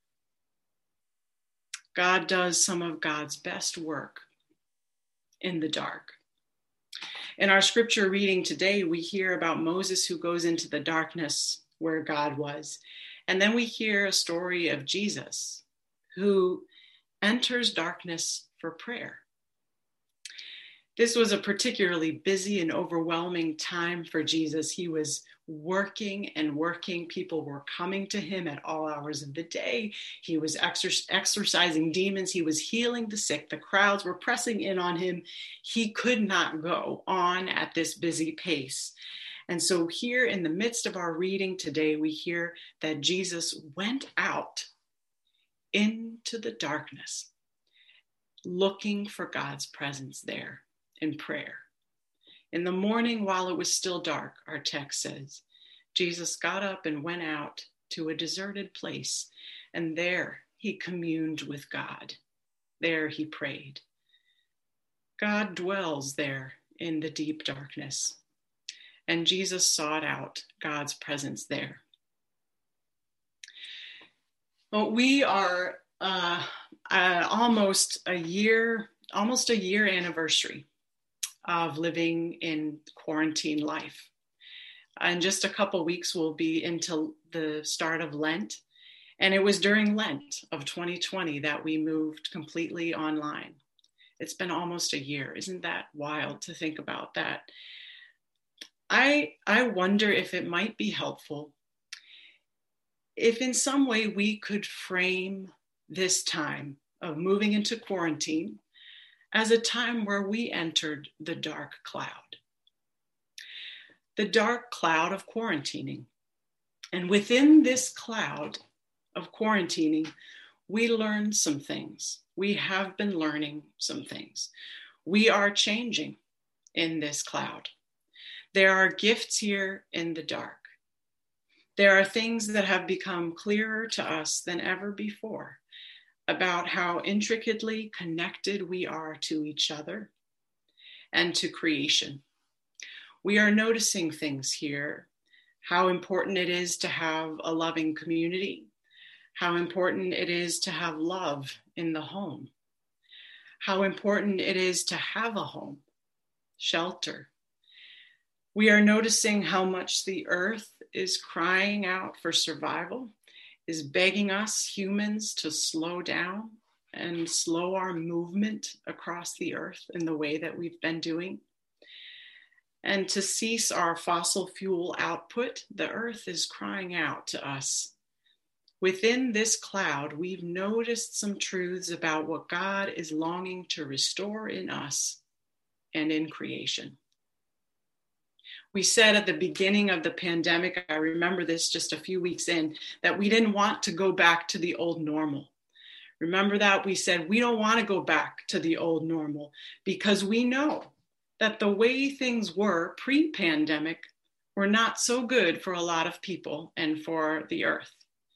God does some of God's best work in the dark. In our scripture reading today, we hear about Moses who goes into the darkness where God was. And then we hear a story of Jesus who enters darkness for prayer. This was a particularly busy and overwhelming time for Jesus. He was working and working. People were coming to him at all hours of the day. He was exorcising demons. He was healing the sick. The crowds were pressing in on him. He could not go on at this busy pace. And so here in the midst of our reading today, we hear that Jesus went out into the darkness, looking for God's presence there in prayer. In the morning, while it was still dark, our text says, Jesus got up and went out to a deserted place, and there he communed with God. There he prayed. God dwells there in the deep darkness, and Jesus sought out God's presence there. Well, we are almost a year anniversary of living in quarantine life. In just a couple weeks, we'll be into the start of Lent. And it was during Lent of 2020 that we moved completely online. It's been almost a year. Isn't that wild to think about that? I wonder if it might be helpful if in some way we could frame this time of moving into quarantine as a time where we entered the dark cloud of quarantining. And within this cloud of quarantining, we learned some things. We have been learning some things. We are changing in this cloud. There are gifts here in the dark. There are things that have become clearer to us than ever before about how intricately connected we are to each other and to creation. We are noticing things here, how important it is to have a loving community, how important it is to have love in the home, how important it is to have a home, shelter. We are noticing how much the earth is crying out for survival, is begging us humans to slow down and slow our movement across the earth in the way that we've been doing, and to cease our fossil fuel output. The earth is crying out to us. Within this cloud, we've noticed some truths about what God is longing to restore in us and in creation. We said at the beginning of the pandemic, I remember this just a few weeks in, that we didn't want to go back to the old normal. Remember that? We said we don't want to go back to the old normal because we know that the way things were pre-pandemic were not so good for a lot of people and for the earth.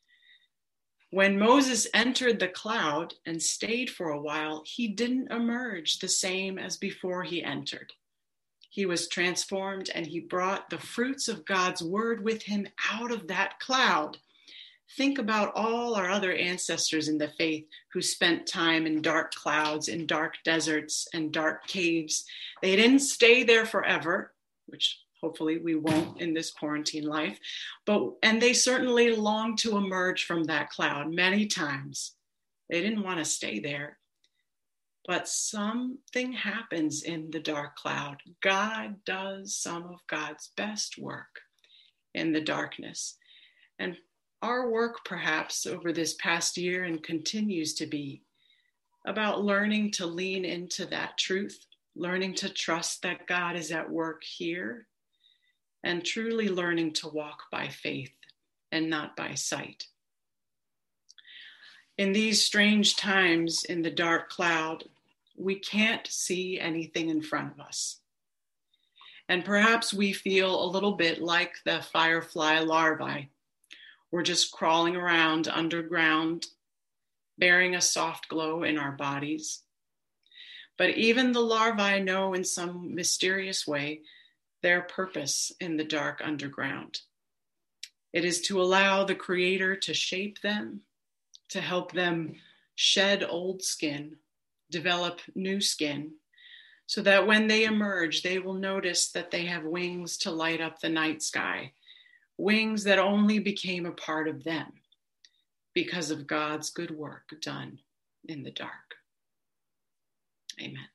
When Moses entered the cloud and stayed for a while, he didn't emerge the same as before he entered. He was transformed and he brought the fruits of God's word with him out of that cloud. Think about all our other ancestors in the faith who spent time in dark clouds, in dark deserts and dark caves. They didn't stay there forever, which hopefully we won't in this quarantine life, and they certainly longed to emerge from that cloud many times. They didn't want to stay there. But something happens in the dark cloud. God does some of God's best work in the darkness. And our work, perhaps, over this past year and continues to be about learning to lean into that truth, learning to trust that God is at work here, and truly learning to walk by faith and not by sight. In these strange times in the dark cloud, we can't see anything in front of us. And perhaps we feel a little bit like the firefly larvae. We're just crawling around underground, bearing a soft glow in our bodies. But even the larvae know in some mysterious way their purpose in the dark underground. It is to allow the Creator to shape them, to help them shed old skin, develop new skin, so that when they emerge, they will notice that they have wings to light up the night sky, wings that only became a part of them because of God's good work done in the dark. Amen.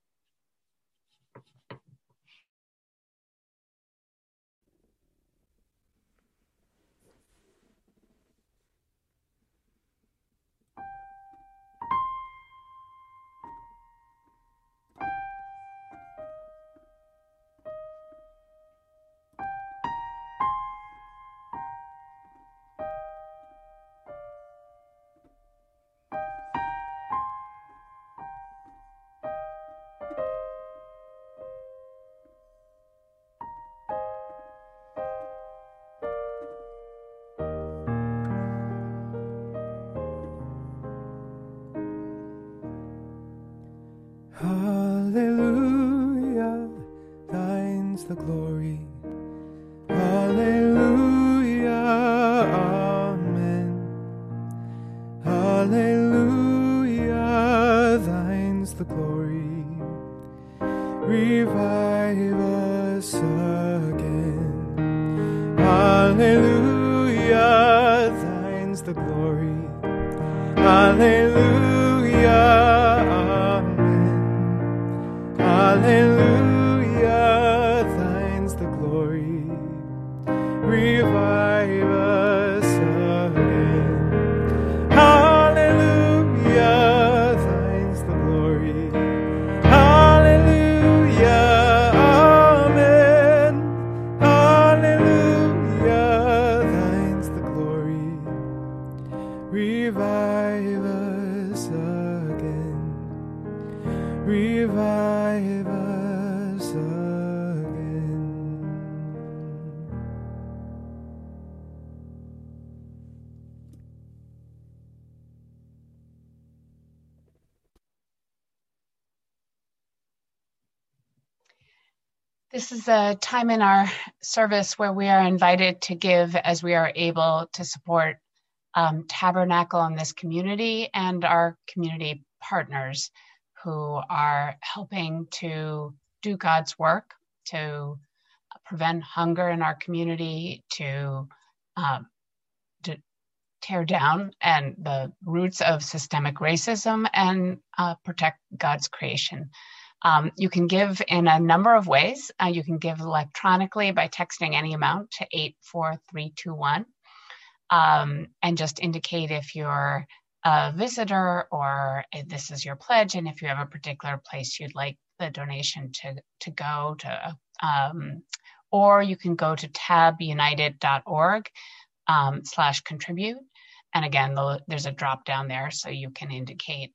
Hallelujah, thine's the glory. Hallelujah, amen. Hallelujah, thine's the glory. Revive us again. Hallelujah, thine's the glory. Hallelujah, hallelujah, thine's the glory. Revive us again. Hallelujah, thine's the glory. Hallelujah, amen. Hallelujah, thine's the glory. Revive us again. Revive us again. This is a time in our service where we are invited to give as we are able to support Tabernacle in this community and our community partners who are helping to do God's work, to prevent hunger in our community, to tear down and the roots of systemic racism and protect God's creation. You can give in a number of ways. You can give electronically by texting any amount to 84321 and just indicate if you're a visitor or if this is your pledge, and if you have a particular place you'd like the donation to go to, or you can go to tabunited.org/contribute. And again, there's a drop down there so you can indicate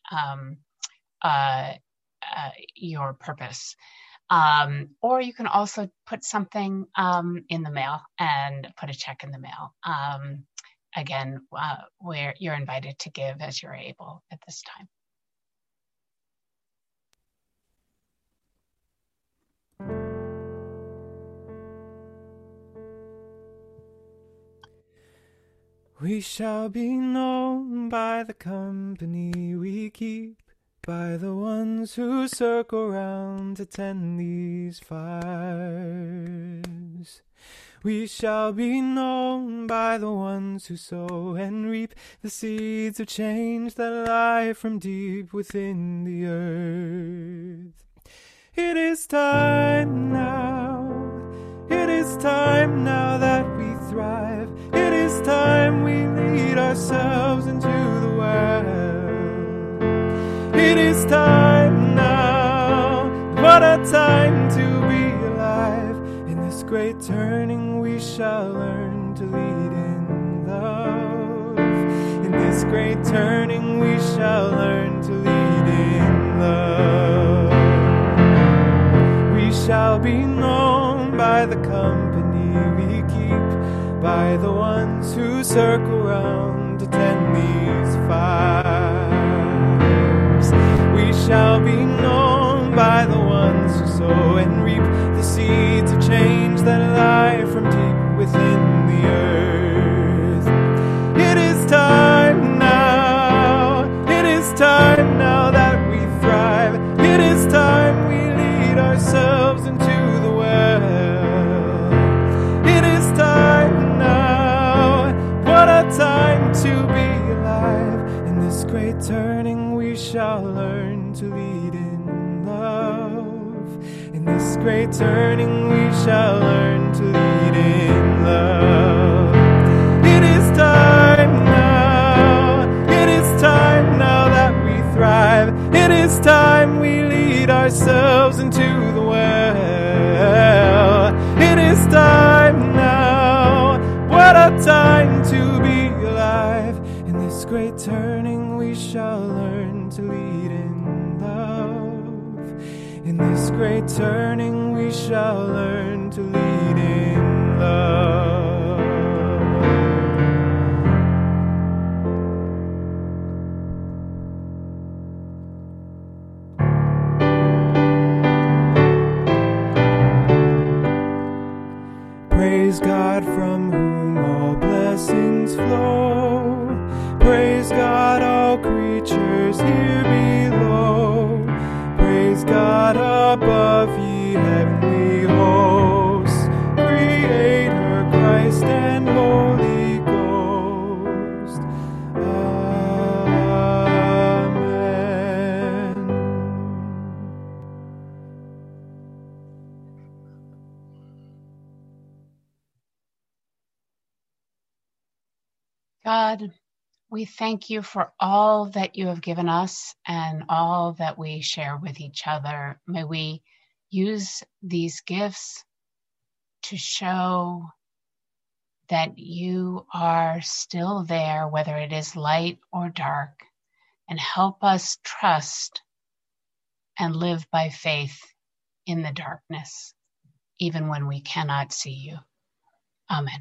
your purpose. Or you can also put something in the mail and put a check in the mail. Again, where you're invited to give as you're able at this time. We shall be known by the company we keep, by the ones who circle round to tend these fires. We shall be known by the ones who sow and reap the seeds of change that lie from deep within the earth. It is time now. It is time now that we thrive. It is time we lead ourselves into the world. It is time now. What a time to be alive. In this great turning we shall learn to lead in love. In this great turning we shall learn to lead in love. We shall be known by the company we keep, by the ones who circle round to tend these fires. We shall be known by the ones who sow and reap the seeds of change that lie from deep within the earth. It is time now. It is time now that we thrive. It is time we lead ourselves into the world. It is time now. What a time to be alive. great turning we shall learn to lead in love. In this great turning we shall learn to lead in love. It is time now. It is time now that we thrive. It is time we lead ourselves into the well. It is time now. What a time to be alive. In this great turning we shall learn to lead in love. In this great turning we shall learn to lead in love. Praise God from whom all blessings flow. Praise God, all creatures here below. Praise God above, ye heavenly hosts. Creator, Christ, and Holy Ghost. Amen. God, we thank you for all that you have given us and all that we share with each other. May we use these gifts to show that you are still there, whether it is light or dark, and help us trust and live by faith in the darkness, even when we cannot see you. Amen.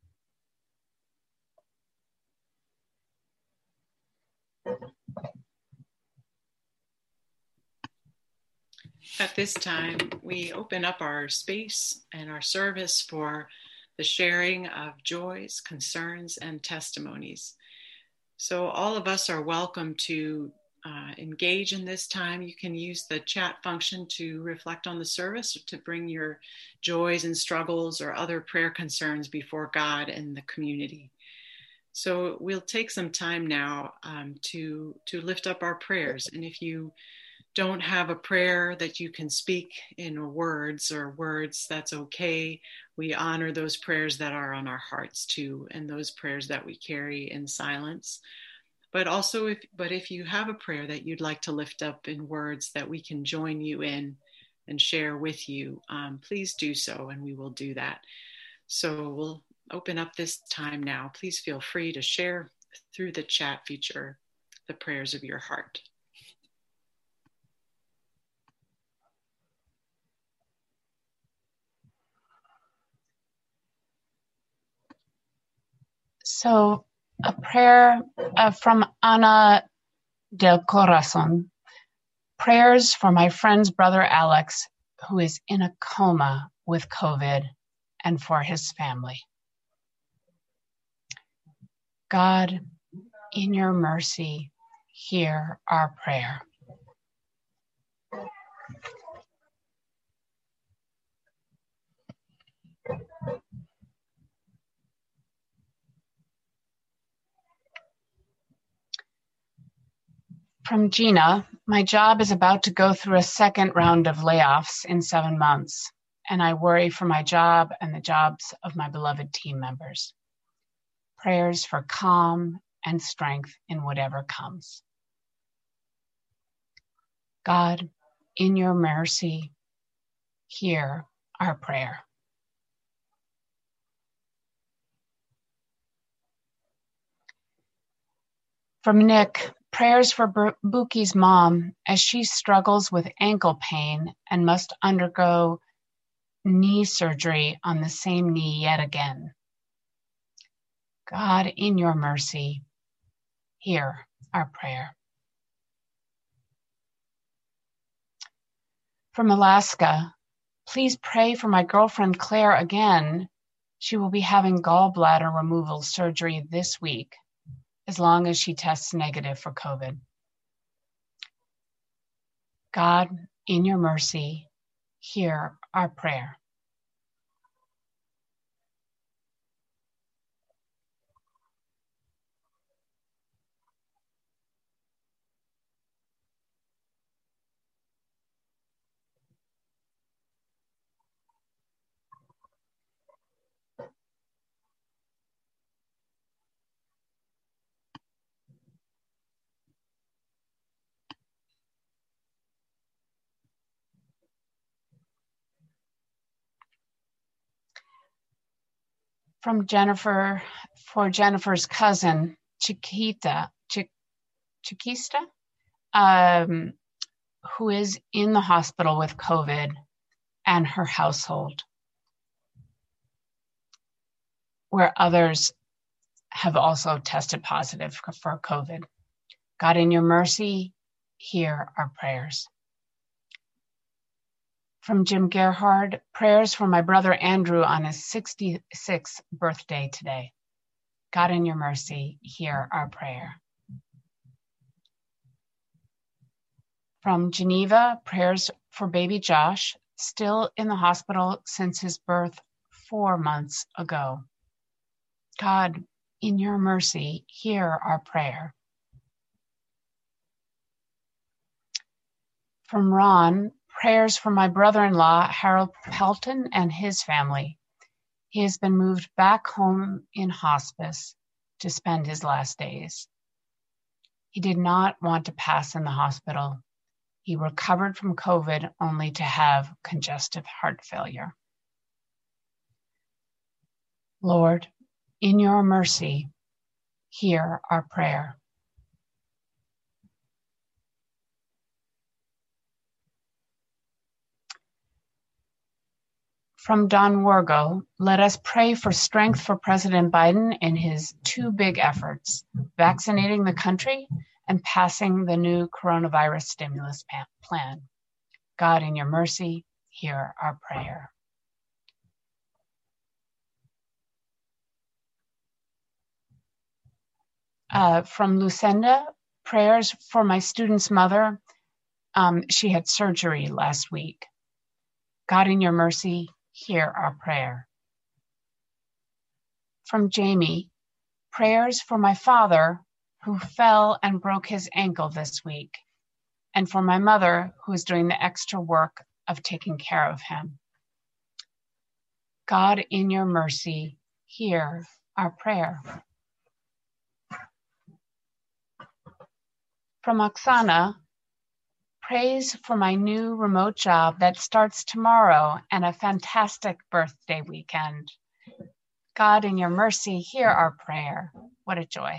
At this time, we open up our space and our service for the sharing of joys, concerns, and testimonies. So all of us are welcome to engage in this time. You can use the chat function to reflect on the service, to bring your joys and struggles or other prayer concerns before God and the community. So we'll take some time now to lift up our prayers. And if you don't have a prayer that you can speak in words, that's okay. We honor those prayers that are on our hearts too, and those prayers that we carry in silence. But also, if you have a prayer that you'd like to lift up in words that we can join you in and share with you, please do so, and we will do that. So we'll open up this time now. Please feel free to share through the chat feature the prayers of your heart. So a prayer from Ana del Corazon. Prayers for my friend's brother Alex, who is in a coma with COVID, and for his family. God, in your mercy, hear our prayer. From Gina, my job is about to go through a second round of layoffs in 7 months, and I worry for my job and the jobs of my beloved team members. Prayers for calm and strength in whatever comes. God, in your mercy, hear our prayer. From Nick, prayers for Buki's mom as she struggles with ankle pain and must undergo knee surgery on the same knee yet again. God, in your mercy, hear our prayer. From Alaska, please pray for my girlfriend Claire again. She will be having gallbladder removal surgery this week, as long as she tests negative for COVID. God, in your mercy, hear our prayer. From Jennifer, for Jennifer's cousin, Chiquista, who is in the hospital with COVID, and her household, where others have also tested positive for COVID. God, in your mercy, hear our prayers. From Jim Gerhard, prayers for my brother Andrew on his 66th birthday today. God, in your mercy, hear our prayer. From Geneva, prayers for baby Josh, still in the hospital since his birth 4 months ago. God, in your mercy, hear our prayer. From Ron, prayers for my brother-in-law, Harold Pelton, and his family. He has been moved back home in hospice to spend his last days. He did not want to pass in the hospital. He recovered from COVID only to have congestive heart failure. Lord, in your mercy, hear our prayer. From Don Wargo, let us pray for strength for President Biden in his two big efforts, vaccinating the country and passing the new coronavirus stimulus plan. God, in your mercy, hear our prayer. From Lucinda, prayers for my student's mother. She had surgery last week. God, in your mercy, hear our prayer. From Jamie, prayers for my father who fell and broke his ankle this week, and for my mother who is doing the extra work of taking care of him. God, in your mercy, hear our prayer. From Oksana, praise for my new remote job that starts tomorrow and a fantastic birthday weekend. God, in your mercy, hear our prayer. What a joy.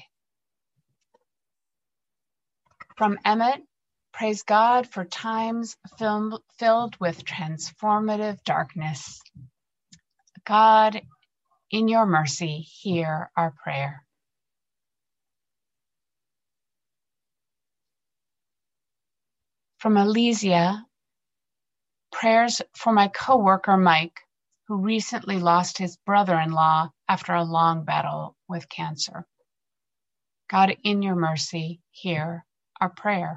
From Emmett, praise God for times filled with transformative darkness. God, in your mercy, hear our prayer. From Elysia, prayers for my coworker, Mike, who recently lost his brother-in-law after a long battle with cancer. God, in your mercy, hear our prayer.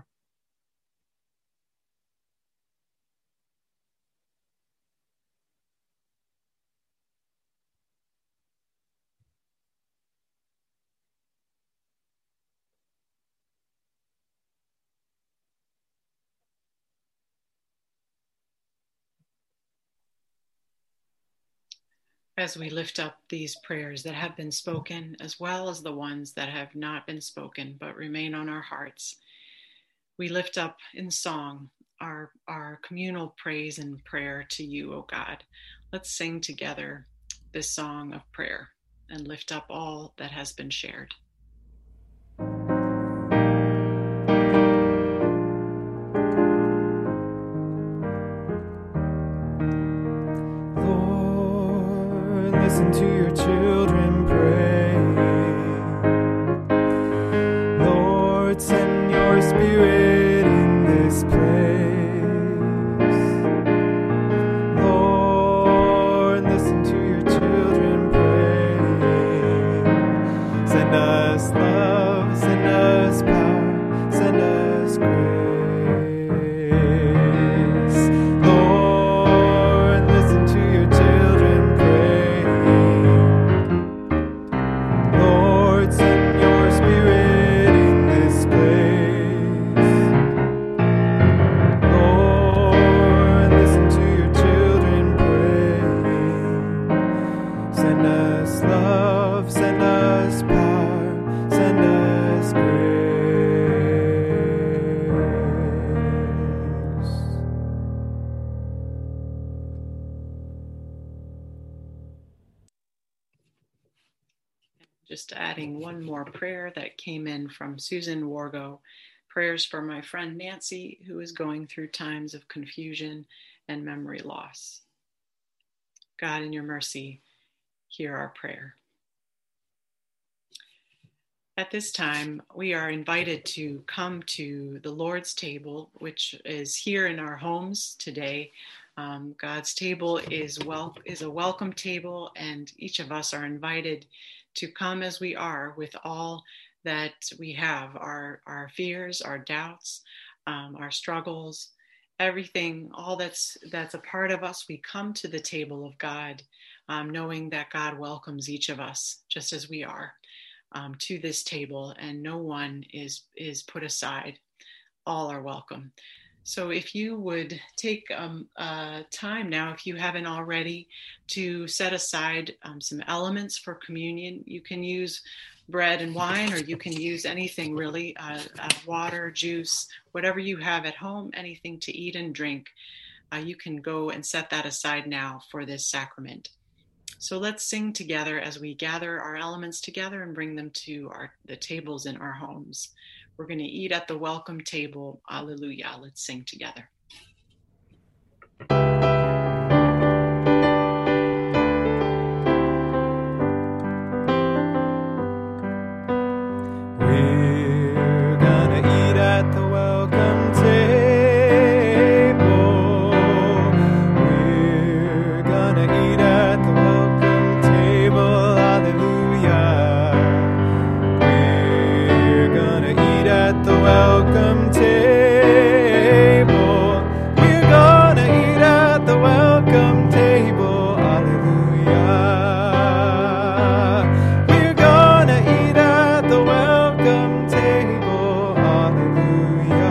As we lift up these prayers that have been spoken, as well as the ones that have not been spoken but remain on our hearts, we lift up in song our communal praise and prayer to you, O God. Let's sing together this song of prayer and lift up all that has been shared. Listen to your children pray. Lord, send your spirit in this place. Lord, listen to your children pray. Send us love, send us power, send us grace. Lord, listen to your children pray. Lord, send your spirit in this place. adding one more prayer that came in from Susan Wargo. Prayers for my friend Nancy, who is going through times of confusion and memory loss. God, in your mercy, hear our prayer. At this time, we are invited to come to the Lord's table, which is here in our homes today. God's table is a welcome table, and each of us are invited to come as we are with all that we have, our fears, our doubts, our struggles, everything, all that's a part of us. We come to the table of God, knowing that God welcomes each of us just as we are. To this table, and no one is put aside. All are welcome. So if you would take time now, if you haven't already, to set aside some elements for communion. You can use bread and wine, or you can use anything really, water, juice, whatever you have at home, anything to eat and drink. You can go and set that aside now for this sacrament. So let's sing together as we gather our elements together and bring them to the tables in our homes. We're going to eat at the welcome table. Alleluia. Let's sing together. We're gonna eat at the welcome table. We're gonna eat at the welcome table. Hallelujah. We're gonna eat at the welcome table. We're gonna eat at the welcome table. Hallelujah. We're gonna eat at the welcome table. Hallelujah.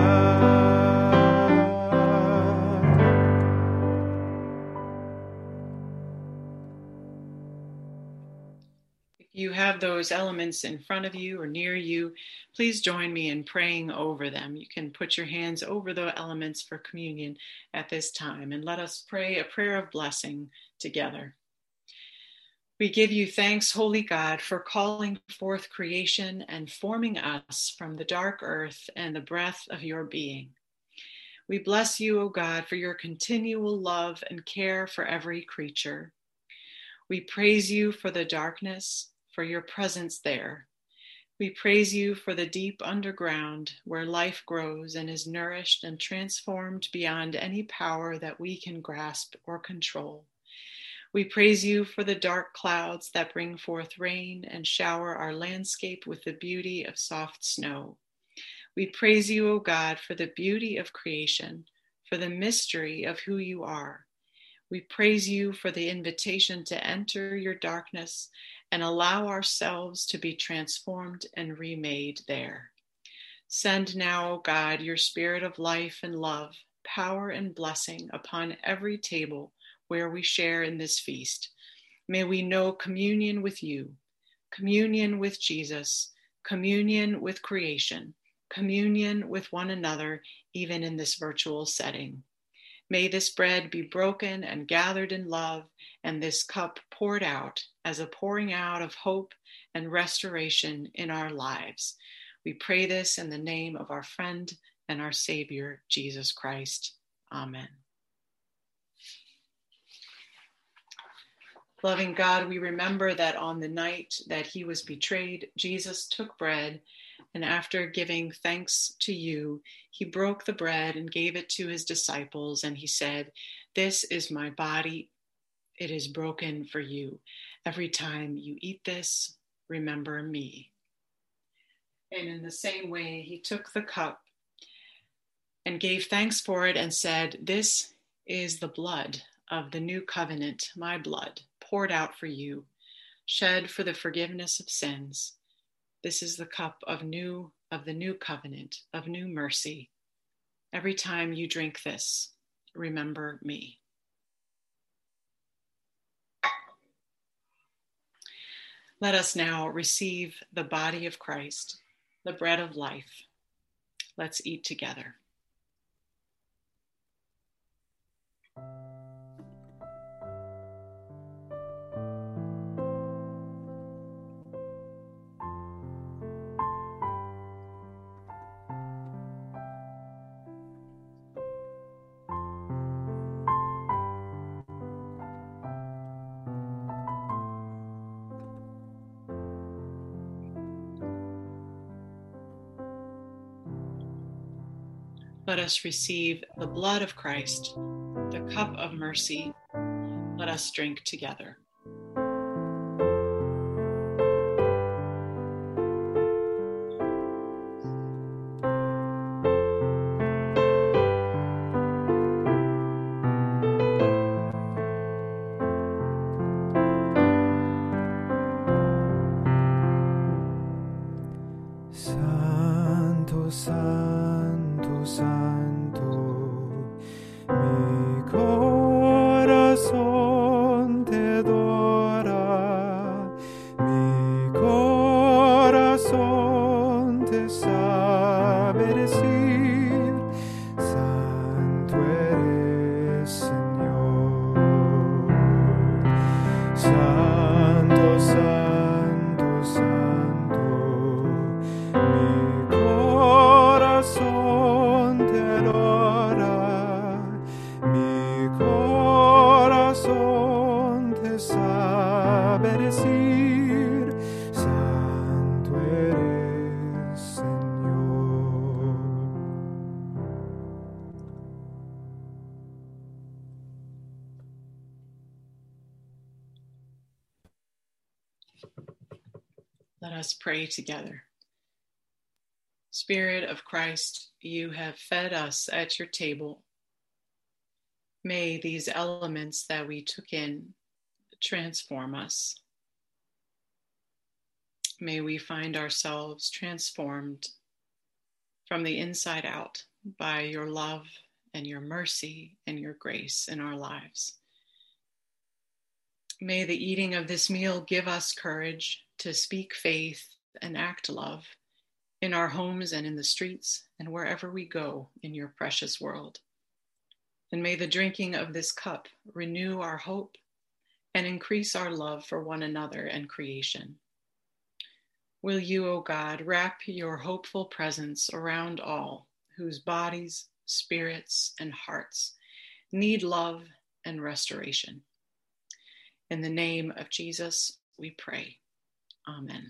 If you have those elements in front of you or near you, please join me in praying over them. You can put your hands over the elements for communion at this time, and let us pray a prayer of blessing together. We give you thanks, Holy God, for calling forth creation and forming us from the dark earth and the breath of your being. We bless you, O God, for your continual love and care for every creature. We praise you for the darkness, for your presence there. We praise you for the deep underground where life grows and is nourished and transformed beyond any power that we can grasp or control. We praise you for the dark clouds that bring forth rain and shower our landscape with the beauty of soft snow. We praise you, O God, for the beauty of creation, for the mystery of who you are. We praise you for the invitation to enter your darkness and allow ourselves to be transformed and remade there. Send now, O God, your spirit of life and love, power and blessing upon every table where we share in this feast. May we know communion with you, communion with Jesus, communion with creation, communion with one another, even in this virtual setting. May this bread be broken and gathered in love, and this cup poured out as a pouring out of hope and restoration in our lives. We pray this in the name of our friend and our Savior, Jesus Christ. Amen. Loving God, we remember that on the night that he was betrayed, Jesus took bread, and after giving thanks to you, he broke the bread and gave it to his disciples, and he said, "This is my body. It is broken for you. Every time you eat this, remember me." And in the same way, he took the cup and gave thanks for it and said, "This is the blood of the new covenant, my blood, poured out for you, shed for the forgiveness of sins. This is the cup of the new covenant, of new mercy. Every time you drink this, remember me." Let us now receive the body of Christ, the bread of life. Let's eat together. Let us receive the blood of Christ, the cup of mercy. Let us drink together. Santo, Santo, Santo, mi corazón te adora, mi corazón te sabe decir, Santo eres, Señor. Santo, Santo, Santo, mi corazón te adora, mi corazón te sabe decir, Santo eres, Señor. Let us pray together. Spirit of Christ, you have fed us at your table. May these elements that we took in transform us. May we find ourselves transformed from the inside out by your love and your mercy and your grace in our lives. May the eating of this meal give us courage to speak faith and act love in our homes and in the streets and wherever we go in your precious world. And may the drinking of this cup renew our hope and increase our love for one another and creation. Will you, O God, wrap your hopeful presence around all whose bodies, spirits, and hearts need love and restoration. In the name of Jesus, we pray. Amen.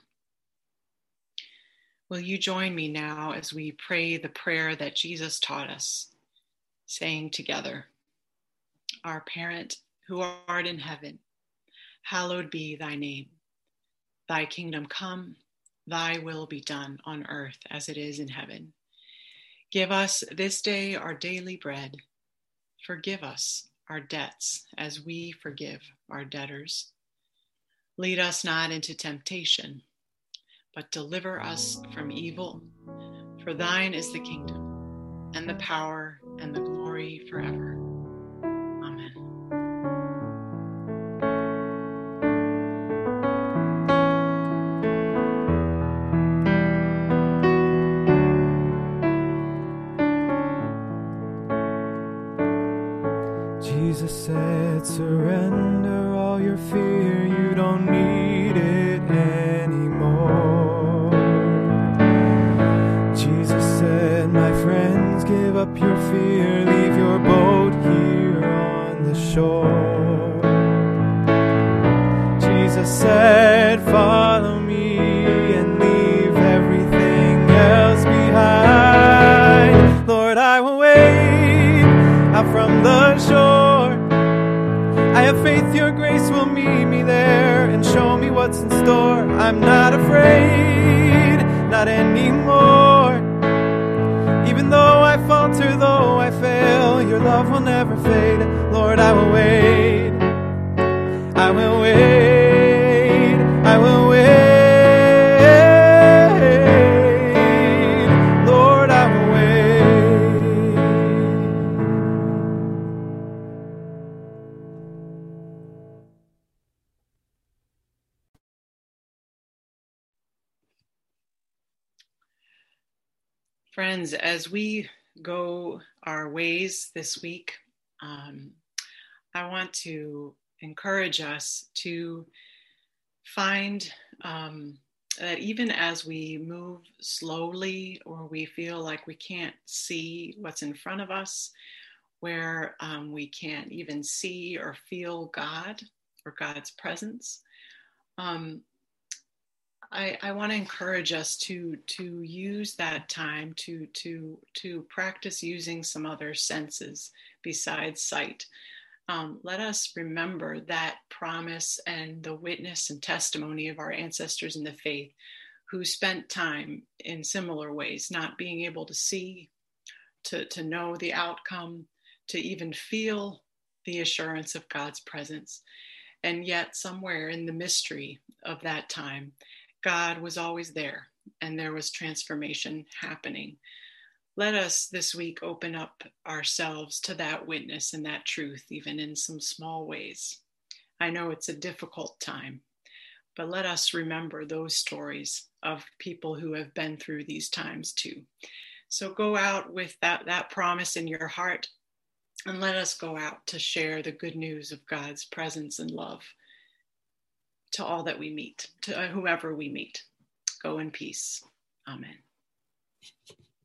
Will you join me now as we pray the prayer that Jesus taught us, saying together, Our Parent, who art in heaven, hallowed be thy name. Thy kingdom come, thy will be done on earth as it is in heaven. Give us this day our daily bread. Forgive us our debts as we forgive our debtors. Lead us not into temptation, but deliver us from evil. For thine is the kingdom, and the power, and the glory forever. Amen. Jesus said, surrender all your fear, you don't need it anymore. Jesus said, my friends, give up your fear, leave your boat here on the shore. Jesus said, follow me and leave everything else behind. Lord, I will wait out from the shore. I have faith your grace will meet me there and show me what's in store. I'm not afraid, not anymore. Even though I falter, though I fail, your love will never fade. Lord, I will wait. I will wait. I will wait. Lord, I will wait. Friends, as we go our ways this week, I want to encourage us to find that even as we move slowly or we feel like we can't see what's in front of us, where we can't even see or feel God or God's presence, I want to encourage us to use that time to practice using some other senses besides sight. Let us remember that promise and the witness and testimony of our ancestors in the faith who spent time in similar ways, not being able to see, to know the outcome, to even feel the assurance of God's presence. And yet somewhere in the mystery of that time, God was always there and there was transformation happening. Let us this week open up ourselves to that witness and that truth, even in some small ways. I know it's a difficult time, but let us remember those stories of people who have been through these times too. So go out with that promise in your heart, and let us go out to share the good news of God's presence and love to all that we meet, to whoever we meet. Go in peace. Amen.